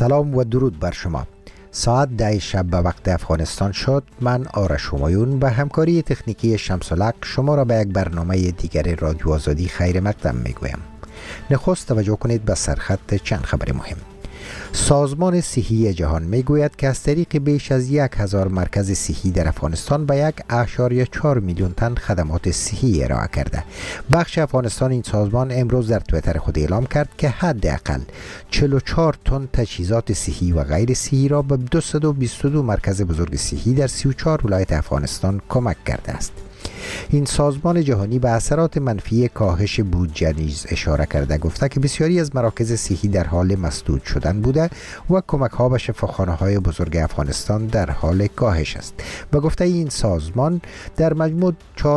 سلام و درود بر شما. ساعت 10 شب به وقت افغانستان شد. من آرش همایون به همکاری تکنیکی شمس الحق شما را به یک برنامه دیگر رادیو آزادی خیر مقدم میگویم. نخست توجه کنید به سرخط چند خبر مهم. سازمان صحی جهان میگوید که از طریق بیش از 1000 مرکز صحی در افغانستان به 1.4 میلیون تن خدمات صحی ارائه کرده. بخش افغانستان این سازمان امروز در تویتر خود اعلام کرد که حداقل 44 تن تجهیزات صحی و غیر صحی را به 222 مرکز بزرگ صحی در 34 ولایت افغانستان کمک کرده است. این سازمان جهانی به اثرات منفی کاهش بودجه نیز اشاره کرده، گفته که بسیاری از مراکز صحی در حال مسدود شدن بوده و کمک ها به شفاخانه های بزرگ افغانستان در حال کاهش است. به گفته این سازمان در مجموع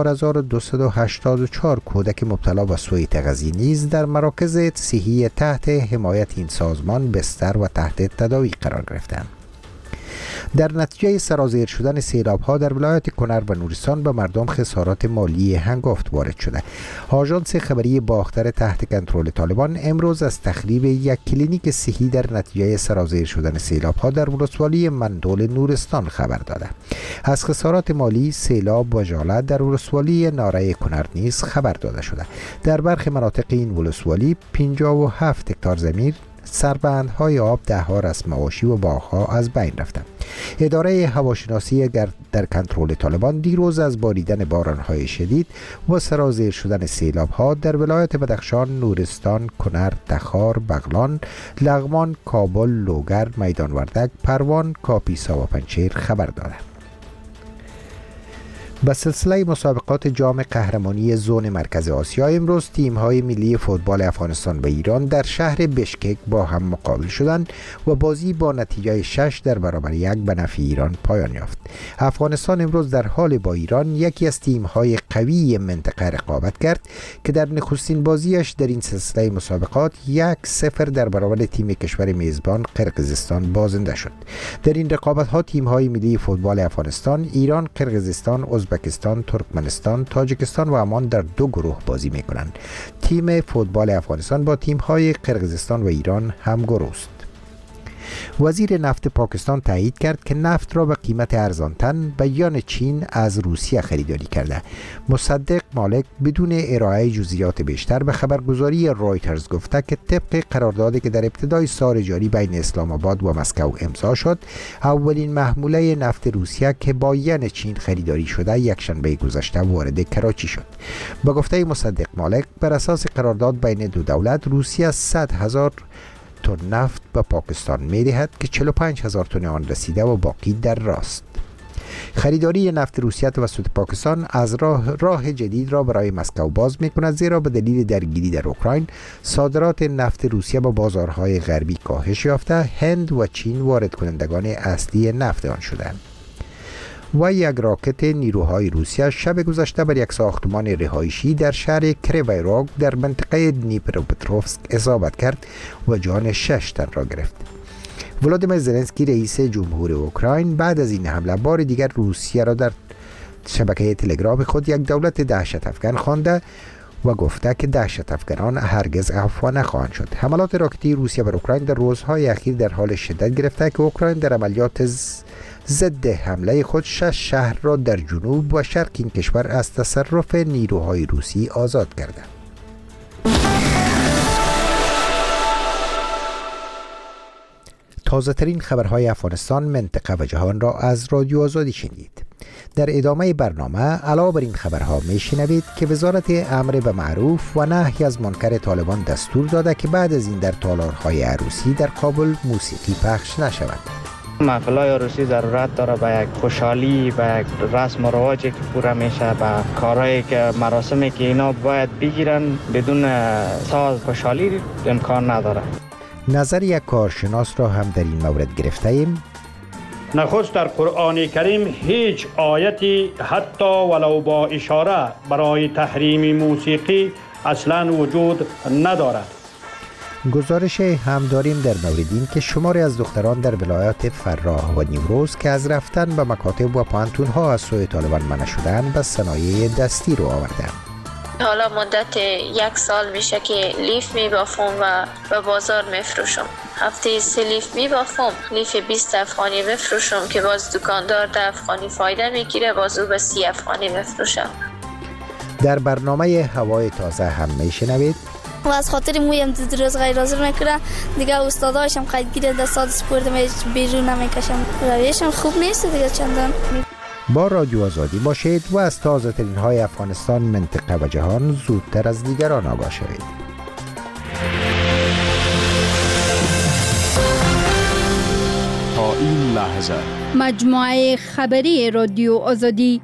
4284 کودک مبتلا به سوء تغذیه نیز در مراکز صحی تحت حمایت این سازمان بستر و تحت تداوی قرار گرفتند. در نتیجه سرازیر شدن سیلاب‌ها در ولایت کنر و نورستان به مردم خسارات مالی هنگفت وارد شده. آژانس خبری باختر تحت کنترل طالبان امروز از تخریب یک کلینیک صحی در نتیجه سرازیر شدن سیلاب‌ها در ولسوالی مندول نورستان خبر داده. از خسارات مالی سیلاب و ژاله در ولسوالی ناره کنر نیز خبر داده شده. در برخی مناطق این ولسوالی 57 هکتار زمین سربندهای آب، ده‌ها رسم معاشی و باغ‌ها از بین رفتند. اداره هواشناسی در کنترل طالبان دیروز از باریدن باران‌های شدید و سرازیر شدن سیلاب‌ها در ولایت بدخشان، نورستان، کنر، تخار، بغلان، لغمان، کابل، لوگر، میدان وردک، پروان، کاپیسا و پنجشیر خبر داده. به سلسله مسابقات جام قهرمانی زون مرکز آسیا امروز تیم‌های ملی فوتبال افغانستان و ایران در شهر بشکک با هم مقابل شدند و بازی با نتیجه 6 در برابر 1 به نفع ایران پایان یافت. افغانستان امروز در حال با ایران، یکی از تیم‌های قوی منطقه، رقابت کرد که در نخستین بازیش در این سلسله مسابقات 1-0 در برابر تیم کشور میزبان قرقیزستان بازنده شد. در این رقابت‌ها تیم‌های ملی فوتبال افغانستان، ایران، قرقیزستان، ازبکستان، ترکمنستان، تاجیکستان و عمان در 2 گروه بازی می‌کنند. تیم فوتبال افغانستان با تیم‌های قرقیزستان و ایران هم گروه است. وزیر نفت پاکستان تایید کرد که نفت را به قیمت ارزان‌تر به یان چین از روسیه خریداری کرده. مصدق مالک بدون ارائه جزئیات بیشتر به خبرگزاری رایترز گفته که طبق قراردادی که در ابتدای سال جاری بین اسلام آباد و مسکو امضا شد، اولین محموله نفت روسیه که با یان چین خریداری شده یکشنبه گذشته وارد کراچی شد. به گفته مصدق مالک، بر اساس قرارداد بین دو دولت، روسیه 100,000 تن نفت به پاکستان می دهد که 45,000 تن آن رسیده و باقی در راست. خریداری نفت روسیه توسط پاکستان از راه جدید را برای مسکو باز می کند، زیرا به دلیل درگیری در اوکراین صادرات نفت روسیه به بازارهای غربی کاهش یافته. هند و چین وارد کنندگان اصلی نفت آن شدند. و یک راکت نیروهای روسیه شب گذشته بر یک ساختمان رهایشی در شهر کریوی روگ در منطقه دنیپروپتروفسک اصابت کرد و جان 6 تن را گرفت. ولادیمیر زلنسکی رئیس جمهور اوکراین بعد از این حمله بار دیگر روسیه را در شبکه تلگرام خود یک دولت دهشت افکن خوانده و گفته که دهشت افکنان هرگز عفو نخواهند شد. حملات راکتی روسیه بر اوکراین در روزهای اخیر در حال شدت گرفته که اوکراین در عملیات ضد حمله خود 6 شهر را در جنوب و شرق این کشور از تصرف نیروهای روسی آزاد کرده. تازه ترین خبرهای افغانستان، منطقه و جهان را از رادیو آزادی شنیدید. در ادامه برنامه علاوه بر این خبرها میشنوید که وزارت امر به معروف و نهی از منکر طالبان دستور داده که بعد از این در تالارهای عروسی در کابل موسیقی پخش نشود. محفل‌های عروسی ضرورت داره به یک خوشحالی، به یک رسم و رواجی که پوره میشه، به کارهایی که مراسمی که اینا باید بگیرن. بدون ساز خوشحالی امکان نداره. نظر یک کارشناس را هم در این مورد گرفته ایم. نخست در قرآن کریم هیچ آیتی حتی ولو با اشاره برای تحریم موسیقی اصلا وجود ندارد. گزارش هم داریم در مورد این که شماری از دختران در ولایات فراه و نیمروز که از رفتن به مکاتب و پانتون‌ها از سوی طالبان منع شدن به صنایع دستی رو آوردن. حالا مدت 1 سال میشه که لیف میبافم و به بازار میفروشم. هفته 3 لیف میبافم، لیف 20 افغانی بفروشم که باز دکاندار 10 افغانی فایده میگیره، باز او به 30 افغانی بفروشم. در برنامه هوای تازه هم میشنوید و از خاطر مویم دو روز غیر حاضر میکنه دیگه، استاداشم قید گیره دستات سپورت بیرون نمیکشم، رویشم خوب نیست دیگه چندان. با رادیو آزادی باشید و از تازه ترین های افغانستان، منطقه و جهان زودتر از دیگران آگاه شوید. تا این لحظه مجموعه خبری رادیو آزادی.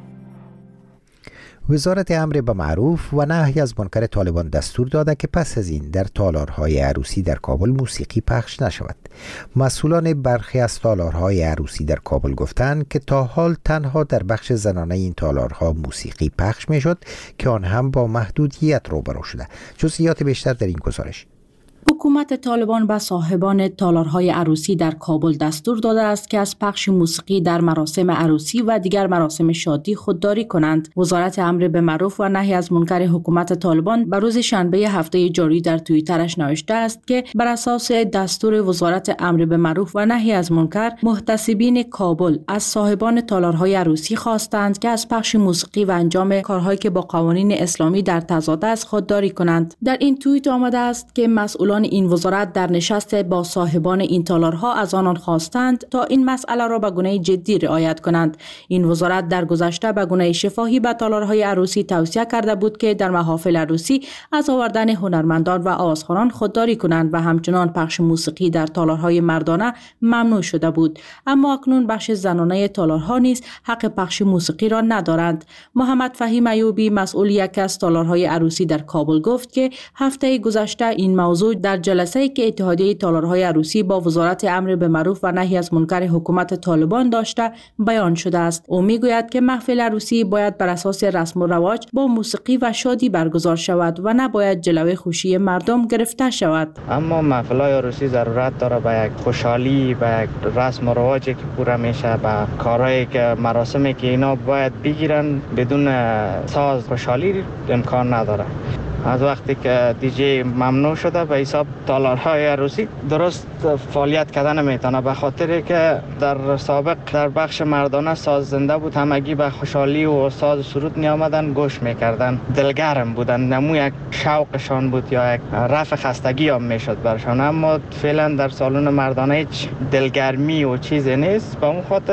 وزارت امر به معروف و نهی از منکر طالبان دستور داده که پس از این در تالارهای عروسی در کابل موسیقی پخش نشود. مسئولان برخی از تالارهای عروسی در کابل گفتند که تا حال تنها در بخش زنانه این تالارها موسیقی پخش میشد که آن هم با محدودیت روبرو شده. جزئیات بیشتر در این گزارش. حکومت طالبان به صاحبان تالارهای عروسی در کابل دستور داده است که از پخش موسیقی در مراسم عروسی و دیگر مراسم شادی خودداری کنند. وزارت امر به معروف و نهی از منکر حکومت طالبان بر روز شنبه هفته جاری در توییترش نوشته است که بر اساس دستور وزارت امر به معروف و نهی از منکر، محتسبین کابل از صاحبان تالارهای عروسی خواستند که از پخش موسیقی و انجام کارهایی که با قوانین اسلامی در تضاد است خودداری کنند. در این توییت آمده است که مسئولان این وزارت در نشست با صاحبان این تالارها از آنان خواستند تا این مسئله را به گونه جدی رعایت کنند. این وزارت در گذشته به گونه شفاهی به تالارهای عروسی توصیه کرده بود که در محافل عروسی از آوردن هنرمندان و آوازخوانان خودداری کنند و همچنان پخش موسیقی در تالارهای مردانه ممنوع شده بود. اما اکنون بخش زنانه تالارها نیز حق پخش موسیقی را ندارند. محمد فهیم ایوبی، مسئول یکی از تالارهای عروسی در کابل، گفت که هفته گذشته این موضوع در جلسه‌ای که اتحادیه تالارهای عروسی با وزارت امر به معروف و نهی از منکر حکومت طالبان داشته بیان شده است. او میگوید که محفل عروسی باید بر اساس رسم و رواج با موسیقی و شادی برگزار شود و نباید جلوه خوشی مردم گرفته شود. اما محفل‌های عروسی ضرورت داره به یک خوشحالی، به یک رسم و رواجی که پورا میشه، به کارهایی که مراسمی که اینا باید بگیرن، بدون ساز خوشحالی امکان نداره. از وقتی که دیجی ممنوع شده به حساب تالارهای عروسی درست فعالیت کردن نمیتونه، به خاطر که در سابق در بخش مردانه ساز زنده بود، همگی به خوشحالی و ساز سرود می آمدن گوش میکردن، دلگرم بودن، نمو یک شوقشان بود یا یک رفع خستگی هم میشد برشان. اما فعلا در سالن مردانه هیچ دلگرمی و چیزی نیست، به اون خاطر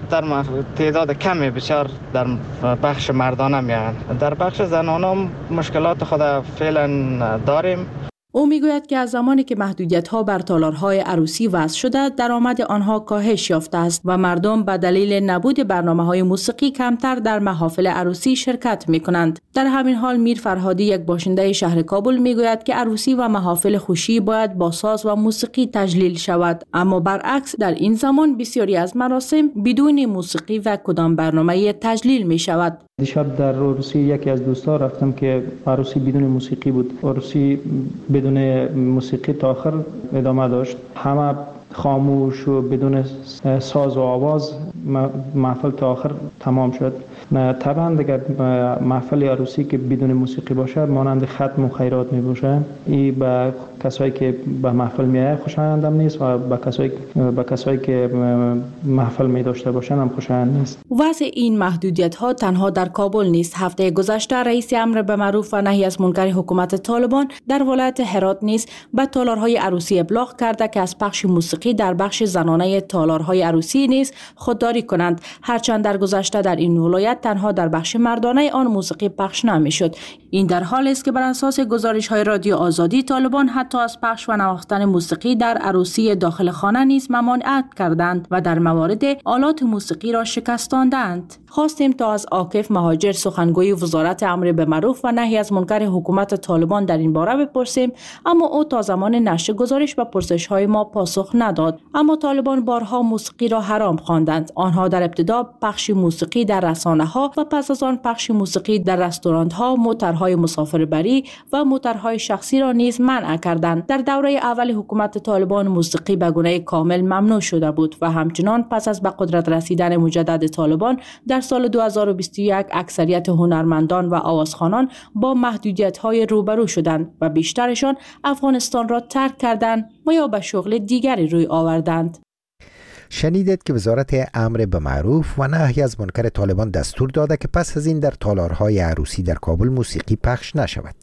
تعداد کمی بسیار در بخش مردانه میان. در بخش زنانه مشکلات خود فعلا داریم. او میگوید که از زمانی که محدودیت‌ها بر تالارهای عروسی وضع شده، درآمد آنها کاهش یافته است و مردم به دلیل نبود برنامه‌های موسیقی کمتر در محافل عروسی شرکت می‌کنند. در همین حال میر فرهادی، یک باشنده شهر کابل، میگوید که عروسی و محافل خوشی باید با ساز و موسیقی تجلیل شود، اما برعکس در این زمان بسیاری از مراسم بدون موسیقی و کدام برنامه تجلیل می‌شود. دیشب در عروسی یکی از دوستا رفتم که عروسی بدون موسیقی بود. عروسی بدون موسیقی تا آخر ادامه داشت. همه خاموش و بدون ساز و آواز محفل تا آخر تمام شد. طبعا دیگر محفل عروسی که بدون موسیقی باشه مانند ختم و خیرات می باشه. این به کسایی که به محفل میایه خوشایندم نیست و به کسایی که محفل می داشته باشن هم خوشایند نیست. وضع این محدودیت ها تنها در کابل نیست. هفته گذشته رئیس امر به معروف و نهی از منکر حکومت طالبان در ولایت هرات نیز به تالارهای عروسی ابلاغ کرده که از پخش موسیقی در بخش زنانه تالارهای عروسی نیز خودداری کنند، هرچند در گذشته در این ولایت تنها در بخش مردانه آن موسیقی پخش نمیشد. این در حالی است که بر اساس گزارش‌های رادیو آزادی، طالبان حتی از پخش و نواختن موسیقی در عروسی داخل خانه نیز ممانعت کردند و در موارد آلات موسیقی را شکستاندند. خواستیم تا از عاکف مهاجر، سخنگوی وزارت امر به معروف و نهی از منکر حکومت طالبان، در این باره بپرسیم، اما او تا زمان نشر گزارش و پرسش‌های ما پاسخ نداد. اما طالبان بارها موسیقی را حرام خواندند. آنها در ابتدا پخش موسیقی در رسانه‌ها و پس از آن پخش موسیقی در رستوران‌ها، موترها موتورهای مسافربری و موتورهای شخصی را نیز منع کردند. در دوره اول حکومت طالبان موسیقی به گونه کامل ممنوع شده بود و همچنان پس از به قدرت رسیدن مجدد طالبان در سال 2021 اکثریت هنرمندان و آوازخوانان با محدودیت‌های روبرو شدند و بیشترشان افغانستان را ترک کردند و یا به شغل دیگری روی آوردند. شنیدید که وزارت امر به معروف و نهی از منکر طالبان دستور داده که پس از این در تالارهای عروسی در کابل موسیقی پخش نشود.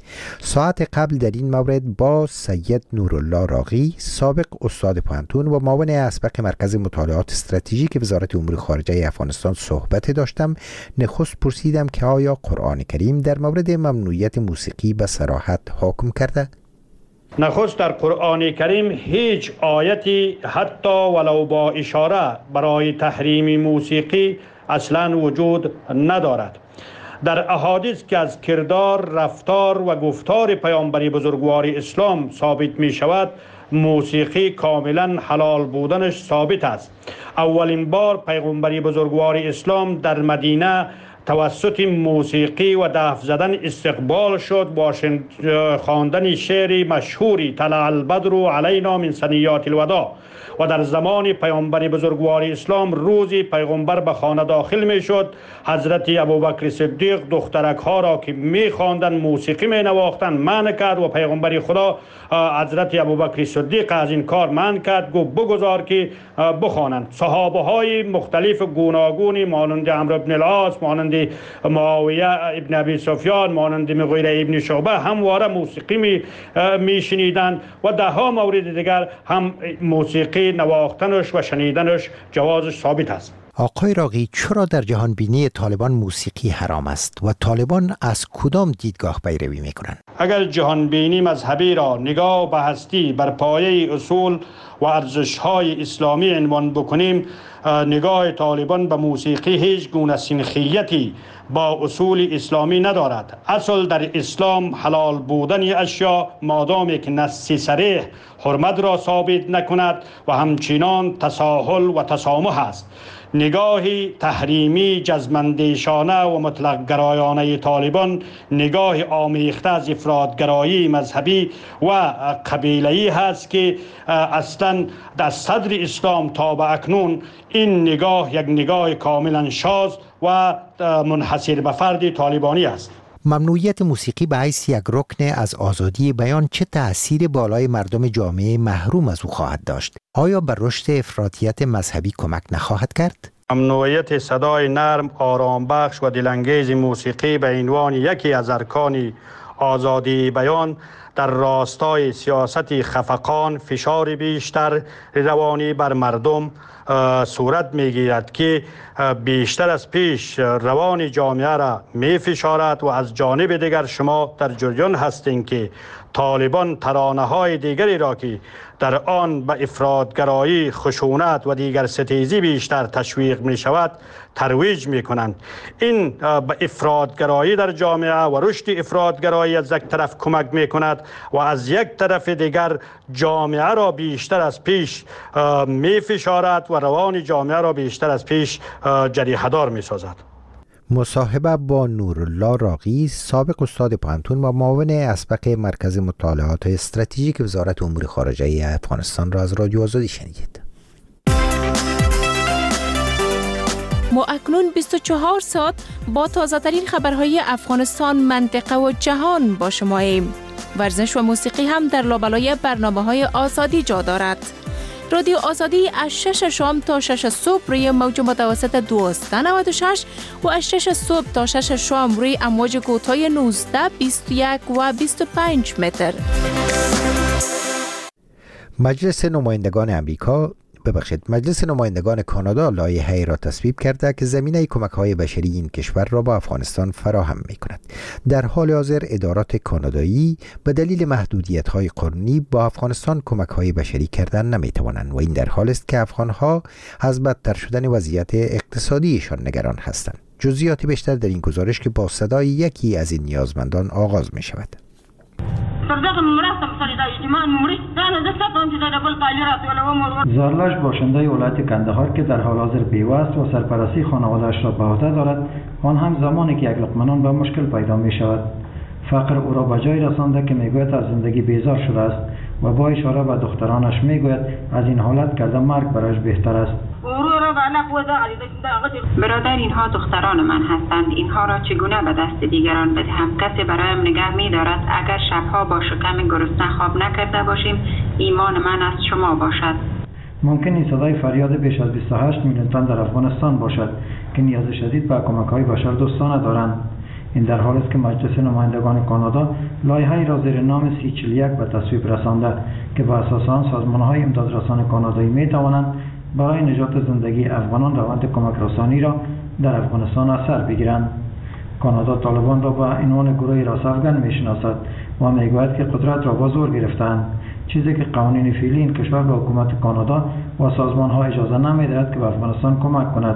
ساعت قبل در این مورد با سید نورالله راغی، سابق استاد پانتون و معاون اسبق مرکز مطالعات استراتژیک وزارت امور خارجه افغانستان صحبت داشتم. نخست پرسیدم که آیا قرآن کریم در مورد ممنوعیت موسیقی به صراحت حکم کرده؟ نخست در قرآن کریم هیچ آیتی حتی ولو با اشاره برای تحریم موسیقی اصلا وجود ندارد. در احادیث که از کردار، رفتار و گفتار پیامبر بزرگوار اسلام ثابت می شود، موسیقی کاملا حلال بودنش ثابت است. اولین بار پیامبر بزرگوار اسلام در مدینه توسط موسیقی و دف زدن استقبال شد با خواندن شعری مشهوری طلع البدر علینا من ثنیات الوداع. و در زمان پیامبر بزرگوار اسلام روزی پیغمبر به خانه داخل می شد، حضرت ابوبکر صدیق دخترک ها را که می خواندند موسیقی می نواختند منع کرد و پیغمبر خدا حضرت ابوبکر صدیق از این کار منع کرد، گفت بگذار که بخوانند. صحابه های مختلف گوناگونی مانند عمرو بن العاص، مانند معاویه ابن ابی سفیان، مانند مغیره ابن شعبه همواره موسیقی می شنیدند و ده ها مورد دیگر هم موسیقی نواختنش و شنیدنش جوازش ثابت است. آقای راغی، چرا در جهان بینی طالبان موسیقی حرام است و طالبان از کدام دیدگاه پیروی میکنند؟ اگر جهان بینی مذهبی را نگاه به هستی بر پایه اصول و ارزش‌های اسلامی عنوان بکنیم، نگاه طالبان به موسیقی هیچ گونه سنخیتی با اصول اسلامی ندارد. اصل در اسلام حلال بودن اشیا مادامی که نص صریح حرمت را ثابت نکند و همچنان تساهل و تسامح است. نگاه تحریمی جزمندیشانه و مطلق گرایانه طالبان نگاه آمیخته از افراطگرایی مذهبی و قبیله‌ای هست که اصلا در صدر اسلام تا به اکنون این نگاه یک نگاه کاملا شاذ و منحصر به فرد طالبانی است. ممنوعیت موسیقی به حیث یک رکن از آزادی بیان چه تأثیر بالای مردم جامعه محروم از او خواهد داشت؟ آیا بر رشد افراطیت مذهبی کمک نخواهد کرد؟ ممنوعیت صدای نرم، آرام بخش و دلانگیز موسیقی به عنوان یکی از ارکان آزادی بیان در راستای سیاست خفقان، فشار بیشتر روانی بر مردم صورت میگیرد که بیشتر از پیش روان جامعه را می فشارد و از جانب دیگر شما در جریان هستین که طالبان ترانه های دیگری را که در آن به افراطگرایی، خشونت و دیگر ستیزی بیشتر تشویق می شود ترویج می کنند. این به افراطگرایی در جامعه و رشد افراطگرایی از یک طرف کمک می کند و از یک طرف دیگر جامعه را بیشتر از پیش می فشارد و روان جامعه را بیشتر از پیش جریحه دار می سازد. مصاحبه با نورالله راغی، سابق استاد پانتون و معاون اسبق مرکز مطالعات استراتژیک وزارت امور خارجه افغانستان را از رادیو آزادی شنیدید. ما اکنون 24 ساعت با تازه ترین خبرهای افغانستان، منطقه و جهان با شماییم. ورزش و موسیقی هم در لابلای برنامه‌های آزادی جا دارد. رادیو آزادی از 6 شام تا 6 صبح روی موج متوسط 1296 و از 6 صبح تا 6 شام روی امواج کوتاه 19، 21 و 25 متر. مجلس نمایندگان کانادا لایحه‌ای را تصویب کرده که زمینه کمک‌های بشری این کشور را با افغانستان فراهم می‌کند. در حال حاضر ادارات کانادایی به دلیل محدودیت‌های قانونی با افغانستان کمک‌های بشری کردن نمی‌توانند و این در حالی است که افغان‌ها از بدتر شدن وضعیت اقتصادیشان نگران هستند. جزئیات بیشتر در این گزارش که با صدای یکی از این نیازمندان آغاز می‌شود. زارلاش باشنده ولایت کندهار که در حال حاضر بیوه و سرپرستی خانواده‌اش را به عهده دارد، آن هم زمانی که یک لقمه نان به مشکل پیدا می شود. فقر او را به جای رسانده که میگوید از زندگی بیزار شده است و با اشاره به دخترانش میگوید از این حالت کرده مرگ برایش بهتر است. برادر، اینها دختران من هستند. اینها را چگونه به دست دیگران بدهم؟ کسی برایم نگه می دارد. اگر شبها با شکم گرسنه خواب نکرده باشیم، ایمان من از شما باشد. ممکن است صدای فریاد بیش از 28 میلیون تن در افغانستان باشد که نیاز شدید به کمک‌های بشردوستانه دارند. این در حالی است که مجلس نمایندگان کانادا لایحه‌ای را زیر نام 3041 به تصویب رسانده که به اساس آن سازمان‌های امدادرسان کانادایی می‌توانند برای نجات زندگی افغانان روند کمک رسانی را در افغانستان از سر بگیرند. کانادا طالبان را به عنوان گروه راست افغان می‌شناسد و می‌گوید که قدرت را با زور گرفتند، چیزی که قوانین فعلی این کشور به حکومت کانادا و سازمان‌ها اجازه نمی‌دهد که به افغانستان کمک کند.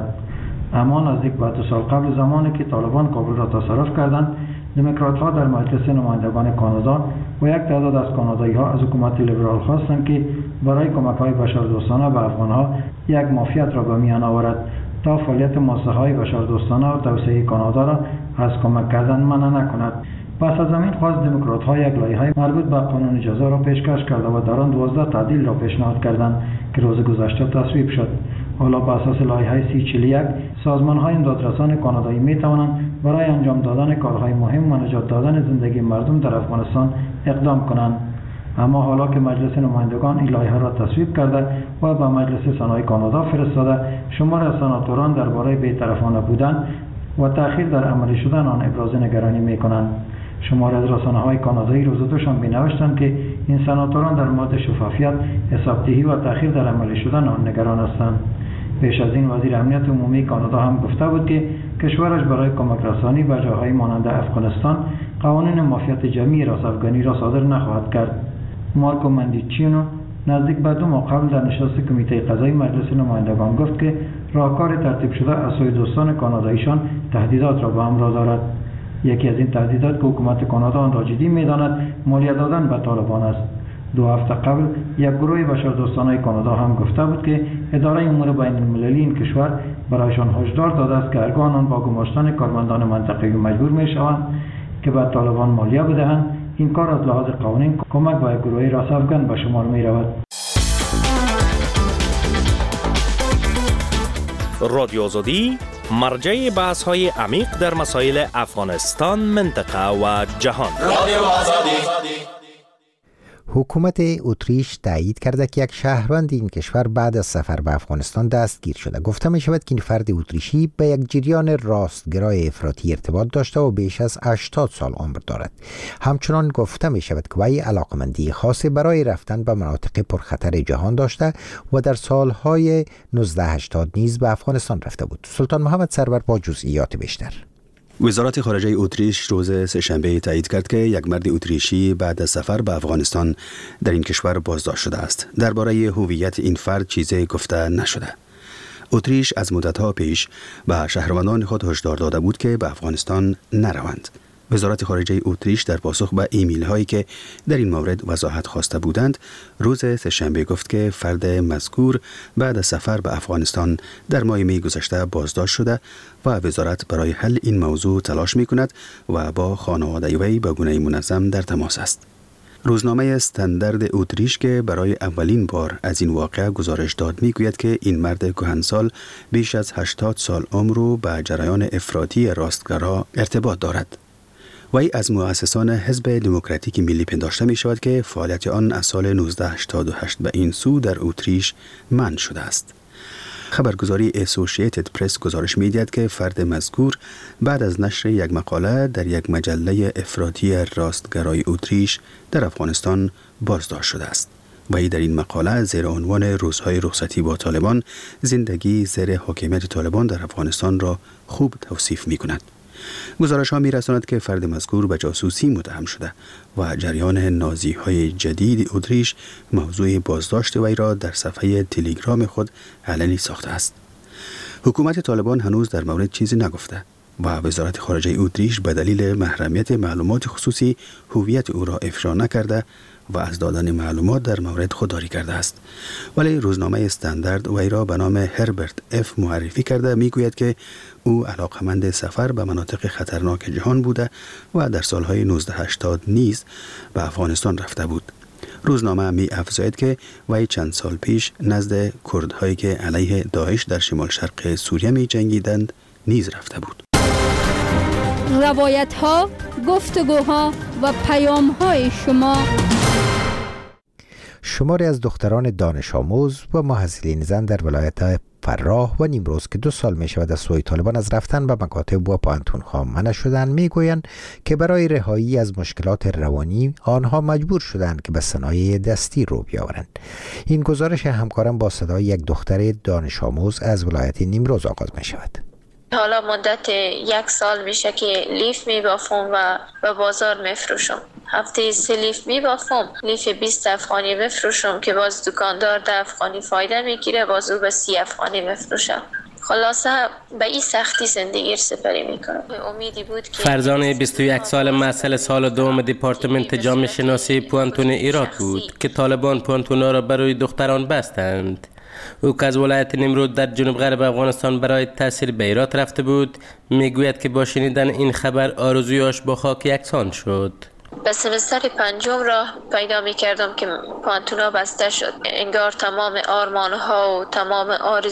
اما نزدیک به 2 سال قبل زمانی که طالبان کابل را تصرف کردند، دموکرات‌ها در مجلس نمایندگان کانادا و یک تعداد از کانادایی‌ها از حکومت لیبرال خواستند که برای کمک‌های بشردوستانه به افغان‌ها یک معافیت را به میان آورد تا فعالیت مؤسسه‌های بشردوستانه و توسعه کانادا را از کمک کردن منع نکند. پس از همین خواست دموکرات‌ها یک لایحه مربوط به قانون جزا را پیشکش کرده و در آن 12 تعدیل را پیشنهاد کردند که روز گذشته تصویب شد. حالا به اساس لایحه 3041 سازمان‌های امدادرسان کانادایی می‌توانند برای انجام دادن کارهای مهم و نجات دادن زندگی مردم در افغانستان اقدام کنند. اما حالا که مجلس نمایندگان این لایحه را تصویب کرده و به مجلس سنای کانادا فرستاده، شمار از سناتوران درباره بی‌طرفانه بودن و تأخیر در عملی شدن آن ابراز نگرانی می‌کنند. شمار از رسانه‌های کانادایی روز دوشنبه نوشتند که این سناتوران در مورد شفافیت، حسابدهی و تأخیر در عملی شدن آن نگران هستند. پیش از این وزیر امنیت عمومی کانادا هم گفته بود که کشورش برای کمک رسانی به جاهای مانند افغانستان قوانین معافیت جمعی راست افغانی را صادر نخواهد کرد. مارکو مندیچینو نزدیک به 2 ماه قبل در نشست کمیته قضایی مجلس نمایندگان گفت که راهکار ترتیب شده از سوی دوستان کاناداییشان تهدیدات را به همراه دارد. یکی از این تهدیدات که حکومت کانادا آن را جدی می‌داند مالیه دادن به طالبان است. 2 هفته قبل یک گروه بشردوستانه کانادا هم گفته بود که اداره امور بین‌المللی این کشور برایشان هشدار داده است که هرگاه آنان با گماشتن کارمندان منطقه‌ای مجبور می‌شوند که به طالبان مالیه بدهند، این کار از لحاظ قانونی کمک به گروه راست افغان به شمار می‌رود. رادیو آزادی مرجع بحث‌های عمیق در مسائل افغانستان، منطقه و جهان. رادیو آزادی. حکومت اتریش تایید کرده که یک شهروند این کشور بعد از سفر به افغانستان دستگیر شده. گفته می شود که این فرد اتریشی به یک جریان راستگرای افراطی ارتباط داشته و بیش از 80 سال عمر دارد. همچنان گفته می شود که وی علاقمندی خاصی برای رفتن به مناطق پرخطر جهان داشته و در سالهای 1980 نیز به افغانستان رفته بود. سلطان محمد سرور با جزئیات بیشتر. وزارت خارجه اتریش روز سه‌شنبه تایید کرد که یک مرد اتریشی بعد از سفر به افغانستان در این کشور بازداشت شده است. درباره هویت این فرد چیزی گفته نشده. اتریش از مدت‌ها پیش به شهروندان خود هشدار داده بود که به افغانستان نروند. وزارت خارجه اتریش در پاسخ به ایمیل هایی که در این مورد وضاحت خواسته بودند، روز سه‌شنبه گفت که فرد مذکور بعد از سفر به افغانستان در ماه می گذشته بازداشت شده و وزارت برای حل این موضوع تلاش می کند و با خانواده وی به گونه منظم در تماس است. روزنامه استاندارد اتریش که برای اولین بار از این واقعه گزارش داد میگوید که این مرد کهنسال بیش از 80 سال عمر رو به جریان افراطی راستگرا ارتباط دارد. وی از مؤسسان حزب دموکراتیک ملی پنداشته می شود که فعالیت آن از سال 1988 به این سو در اتریش منع شده است. خبرگزاری اسوسییتد پرس گزارش می دهد که فرد مذکور بعد از نشر یک مقاله در یک مجله افراطی راستگرای اتریش در افغانستان بازداشت شده است. وی در این مقاله زیر عنوان روزهای رخصتی با طالبان زندگی زیر حاکمیت طالبان در افغانستان را خوب توصیف می کند. گزارش ها می رساند که فرد مذکور به جاسوسی متهم شده و جریان نازی های جدید اتریش موضوع بازداشت وی را در صفحه تلگرام خود علنی ساخته است. حکومت طالبان هنوز در مورد چیزی نگفته. و وزارت خارجه اتریش به دلیل محرمیت معلومات خصوصی هویت او را افشا نکرده و از دادن معلومات در مورد خودداری کرده است. ولی روزنامه استاندارد وی را به نام هربرت اف معرفی کرده میگوید که او علاقمند سفر به مناطق خطرناک جهان بوده و در سالهای 1980 نیز به افغانستان رفته بود. روزنامه می افزاید که وی چند سال پیش نزد کردهایی که علیه داعش در شمال شرق سوریه می جنگیدند نیز رفته بود. روایت ها، گفتگوها و پیام های شما. شماری از دختران دانش آموز و محصلین زن در ولایت فراه و نیمروز که 2 سال می شود از سوی طالبان از رفتن به مکاتب و پانتون‌ها منع شدند میگویند که برای رهایی از مشکلات روانی آنها مجبور شدند که به صنایع دستی رو بیاورند. این گزارش همکارم با صدای یک دختر دانش آموز از ولایت نیمروز آغاز می شود. حالا مدت 1 سال میشه که لیف میبافم و به بازار میفروشم. هفته 3 لیف میبافم، لیف 20 افغانی بفروشم که باز دکاندار 10 افغانی فایده میگیره، باز او به 30 افغانی بفروشم. خلاصه به این سختی زندگی سپری میکنم. امیدی بود که فرزانه 21 سال محصل سال دوم دپارتمنت جامعه شناسی پوانتون ایران بود که طالبان پوانتونا را برای دختران بستند. او که از ولایت نیمروز در جنوب غرب افغانستان برای تحصیل به ایران رفته بود میگوید که با شنیدن این خبر آرزویاش با خاک یکسان شد. به سمستر 5 راه پیدا می کردم که پانتونا بسته شد. انگار تمام آرمانها و تمام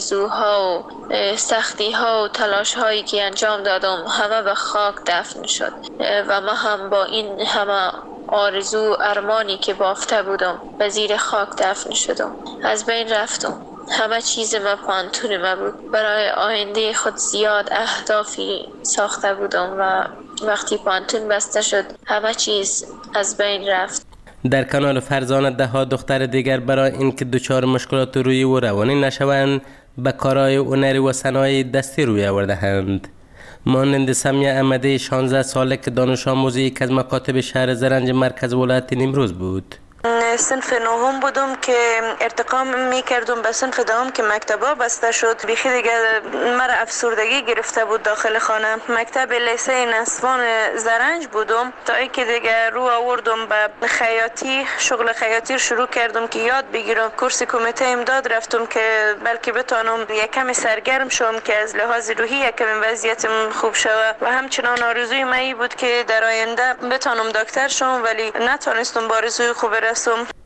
آرزوها و سختیها و تلاشهایی که انجام دادم همه به خاک دفن شد و من هم با این همه آرزو ارمانی که بافته بودم به زیر خاک دفن شدم. از بین رفتم. همه چیز ما پانتون ما بود. برای آینده خود زیاد اهدافی ساخته بودم و وقتی پانتون بسته شد همه چیز از بین رفت. در کنار فرزانه 10 دختر دیگر برای اینکه دچار مشکلات روحی و روانی نشوند به کارهای هنری و صنایع دستی روی آورده‌اند. مانند سمیه احمدی 16 ساله که دانش آموز یک از مکاتب شهر زرنج مرکز ولایت نیمروز بود. صنف 9 بودم که ارتقا میکردم به صنف 10 که مکتبا بسته شد. بیخی دیگه مرا افسردگی گرفته بود داخل خانه. مکتب لیسه نسوان زرنج بودم تا اینکه دیگه رو آوردم به خیاطی، شغل خیاطی شروع کردم که یاد بگیرم. کورس کمیته امداد رفتم که بلکه بتونم یک کم سرگرم شم که از لحاظ روحی یک کم وضعیتم خوب شود و همچنان آرزوی من بود که در آینده بتونم دکتر شم ولی نتونستم با آرزوی خوب رسم.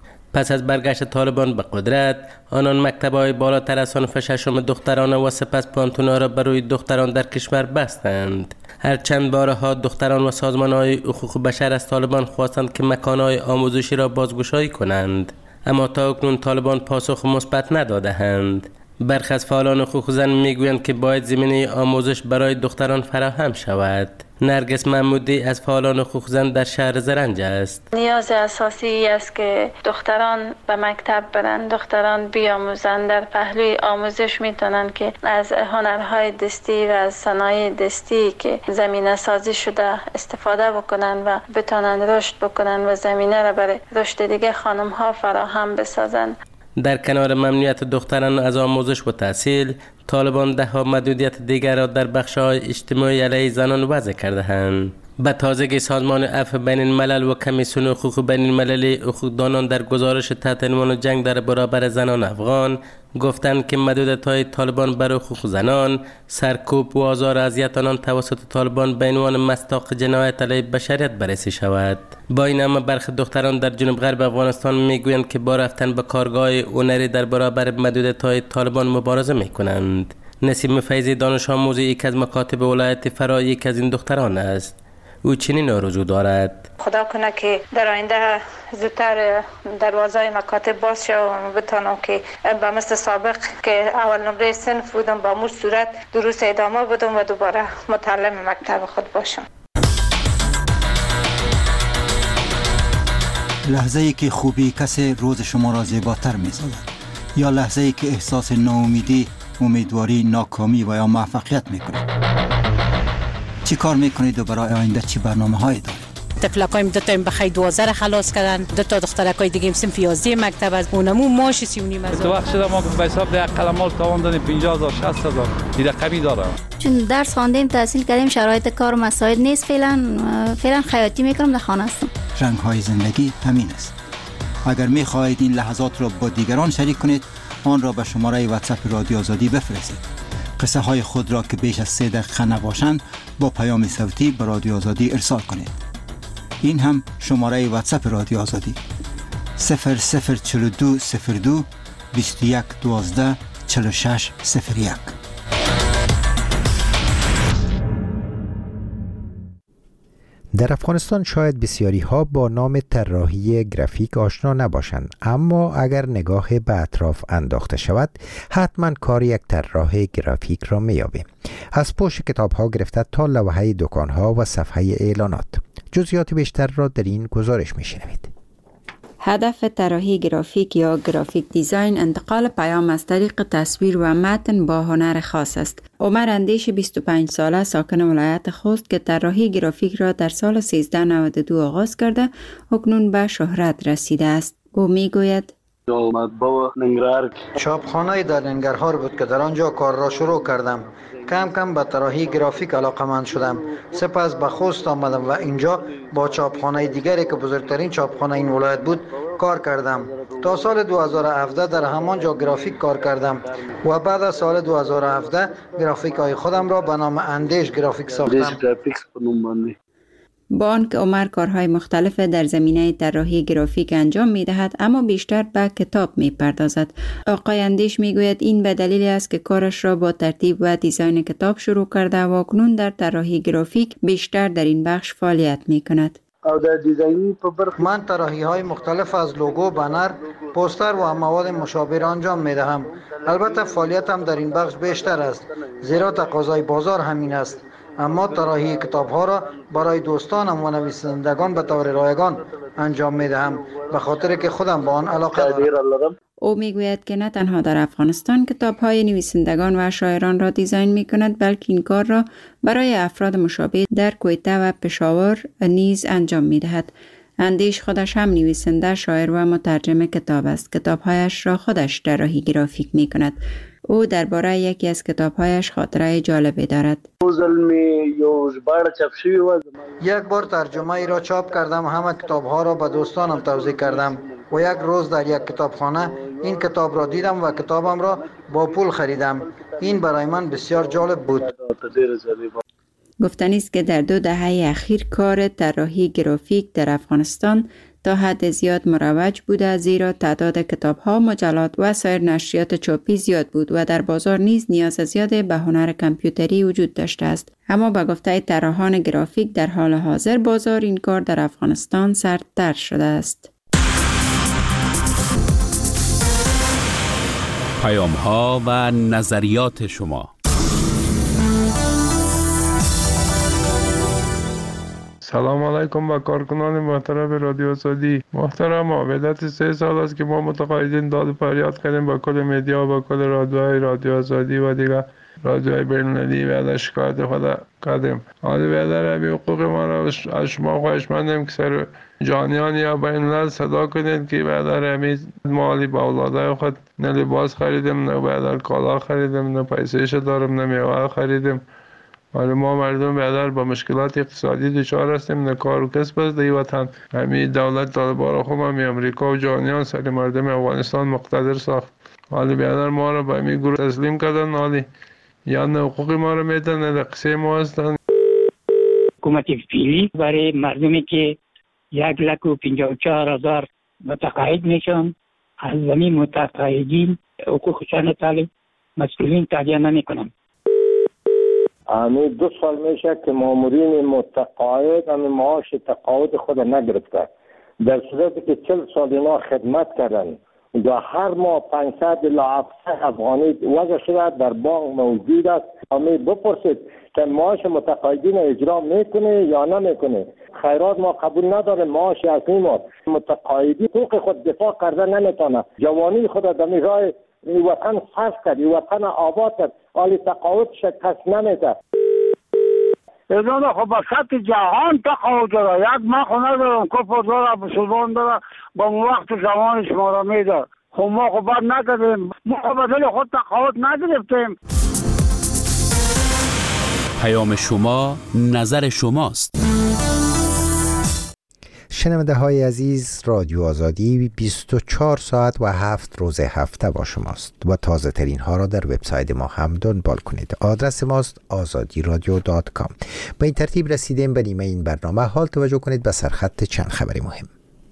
پس از برگشت طالبان به قدرت آنان مکتب‌های بالاتر از صنف 6 دخترانه و سپس پانتونا را برای دختران در کشور بستند. هر چند بارها دختران و سازمان‌های حقوق بشر از طالبان خواستند که مکان‌های آموزشی را بازگشایی کنند، اما تا اکنون طالبان پاسخ مثبت نداده‌اند. برخی از فعالان حقوق زن میگویند که باید زمینه آموزش برای دختران فراهم شود. نرگس محمودی از فعالان حقوق زن در شهر زرنج است. نیاز اساسی است که دختران به مکتب برند، دختران بیاموزند. در پهلوی آموزش میتونن که از هنرهای دستی و از صنایع دستی که زمینه سازی شده استفاده بکنن و بتونن رشد بکنن و زمینه را برای رشد دیگه خانم ها فراهم بسازند. در کنار ممنوعیت دختران از آموزش و تحصیل، طالبان 10 محدودیت دیگر را در بخش‌های اجتماعی علیه زنان وضع کرده‌اند. به تازگی سازمان عفو بین الملل و کمیسیون حقوق بین المللی حقوقدانان در گزارش تحت عنوان جنگ در برابر زنان افغان گفتند که محدودیت‌های طالبان بر حقوق زنان، سرکوب و آزار اذیت آنان توسط طالبان به عنوان مصداق جنایت علیه بشریت بررسی شود. با این همه برخی دختران در جنوب غرب افغانستان میگویند که با رفتن به کارگاه هنری در برابر محدودیت‌های طالبان مبارزه میکنند. نسیم فیضی دانش آموز یک از مکاتب ولایت فرا یک از این دختران است. او چنین آرزو دارد: خدا کنه که در آینده زودتر دروازه مکاتب باز شه و بتونم که به مثل سابق که اول نمره صنف بودم با مور صورت دروس ادامه بدم و دوباره متعلم مکتب خود باشم. لحظه ای که خوبی کسی روز شما را زیباتر می سازد، یا لحظه ای که احساس ناامیدی، امیدواری، ناکامی و یا موفقیت می کنید. چی کار می کنید و برای آینده چی برنامه هایی دارید؟ تفلکایم 2 تا بخیر 12 خلاص کردن، 2 تا دخترکای دیگه صنف 11 مکتب از اونمو ماش 3.5 تو وقت شده ما به حساب ده قلمال تاوان دادیم 50000 60000 این رقمی داره. چون درس خواندیم تحصیل کردیم شرایط کار مساعد نیست، فعلا خیاطی میکنم در خانه هستم. رنگ های زندگی همین است. اگر می خواهید این لحظات را با دیگران شریک کنید آن را به شماره واتساپ رادیو آزادی بفرستید. قصه های خود را که بیش از 3 دقیقه نباشند با پیام صوتی به رادیو آزادی ارسال کنید. این هم شماره واتساپ رادیو آزادی 004202 21 12 46 01. در افغانستان شاید بسیاری ها با نام طراحی گرافیک آشنا نباشند، اما اگر نگاه به اطراف انداخته شود حتما کار یک طراح گرافیک را می‌یابیم. از پشت کتاب ها گرفته تا لوحه دکان ها و صفحه اعلانات. جزئیات بیشتر را در این گزارش می‌شنوید. هدف طراحی گرافیک یا گرافیک دیزاین انتقال پیام از طریق تصویر و متن با هنر خاص است. عمر اندیش 25 ساله ساکن ولایت خوست که طراحی گرافیک را در سال 1392 آغاز کرده اکنون به شهرت رسیده است. او میگوید چاپخانه در ننگرهار بود که در آنجا کار را شروع کردم. کم کم به طراحی گرافیک علاقه‌مند شدم. سپس به خوست آمدم و اینجا با چاپخانه دیگری که بزرگترین چاپخانه این ولایت بود کار کردم. تا سال 2017 در همان جا گرافیک کار کردم و بعد از سال 2017 گرافیک های خودم را به نام اندیش گرافیک ساختم. با آنکه عمر کارهای مختلف در زمینه طراحی گرافیک انجام می‌دهد اما بیشتر به کتاب می‌پردازد. آقای اندیش می‌گوید این به دلیل است که کارش را با ترتیب و دیزاین کتاب شروع کرده و اکنون در طراحی گرافیک بیشتر در این بخش فعالیت می‌کند. من طراحی های مختلف از لوگو، بنر، پوستر و مواد مشابه انجام می‌دهم. البته فعالیتم در این بخش بیشتر است زیرا تقاضای بازار همین است. اما طراحی کتاب ها را برای دوستانم و نویسندگان به طور رایگان انجام می دهم به خاطر که خودم با آن علاقه دارم. او میگوید که نه تنها در افغانستان کتاب های نویسندگان و شاعران را دیزاین می کند بلکه این کار را برای افراد مشابه در کویته و پشاور نیز انجام می دهد. اندیش خودش هم نویسنده، شاعر و مترجم کتاب است. کتابهایش را خودش طراحی گرافیک می کند. او درباره یکی از کتابهایش خاطره جالبی دارد. یک بار ترجمه ای را چاپ کردم، همه کتابها را به دوستانم توزیع کردم و یک روز در یک کتابخانه این کتاب را دیدم و کتابم را با پول خریدم. این برای من بسیار جالب بود. گفتنی است که در 2 دهه اخیر کار طراحی گرافیک در افغانستان تا حد زیاد مروج بوده زیرا تعداد کتاب‌ها، مجلات و سایر نشریات چاپی زیاد بود و در بازار نیز نیاز زیاد به هنر کامپیوتری وجود داشته است. اما به گفته طراحان گرافیک در حال حاضر بازار این کار در افغانستان سردتر شده است. پیام‌ها و نظریات شما. سلام علیکم با کارکنان محترم رادیو آزادی. محترم، مدت 3 سال است که ما متقاعدین داد و فریاد کردیم با کل مدیا و با کل رادیوهای رادیو آزادی و دیگر رادیوهای بین‌المللی و شکایت خود کردیم. حالا بیادر همین حقوق ما را از شما خواهشمندیم که سر جانیان یا بین‌الملل صدا کنید که بیادر همین مالی با اولادای خود نه لباس خریدیم، نه بیادر کالا خریدیم، نه پیسه‌اش دارم، نه میوه خریدیم. حالا ما مردم بیادر با مشکلات اقتصادی دچار هستیم، نه کار و کسب است در وطن. همین دولت طالبان را خوب همین امریکا و جهانیان سر مردم افغانستان مقتدر ساخت. حالا بیادر ما را به همین گروه تسلیم کردن، حالی یا نه حقوق ما را میدن نه قصه ما هستن. حکومت فعلی برای مردمی که 1,54,000 متقاعد میشن از زمین متقاعدین حقوقشان طالب مسئولین تهیه نمیکنن. همین 2 سال میشه که مامورین متقاعد همین معاش تقاعد خود نگرفته، در صورتی که 40 سال اینا خدمت کردن و هر ماه 500 الی 700 افغانی وضع شده در بانک موجود است. همین بپرسید که معاش متقاعدین اجرا میکنه یا نمیکنه. خیرات ما قبول نداره، معاش اصلی ما متقاعدی حقوق خود دفاع کرده نمیتونه. جوانی خود در راه وطن صرف کرد، وطن آباد کرد، حالی تقاعد شکست نمیده. اینا خب با سطح جهان تقاوت داره. یک من خونه دارم کفر داره بسودان داره با وقت زمان شما را میده. خب ما خب بد نکردیم، ما خب بدل خود تقاوت نگرفتیم. پیام شما نظر شماست. شنونده های عزیز، رادیو آزادی 24 ساعت و 7 روز هفته با شماست و تازه ترین ها را در وبسایت ما هم دنبال کنید. آدرس ماست azadiradio.com. با این ترتیب رسیدیم به نیمه این برنامه. حال توجه کنید به سرخط چند خبر مهم.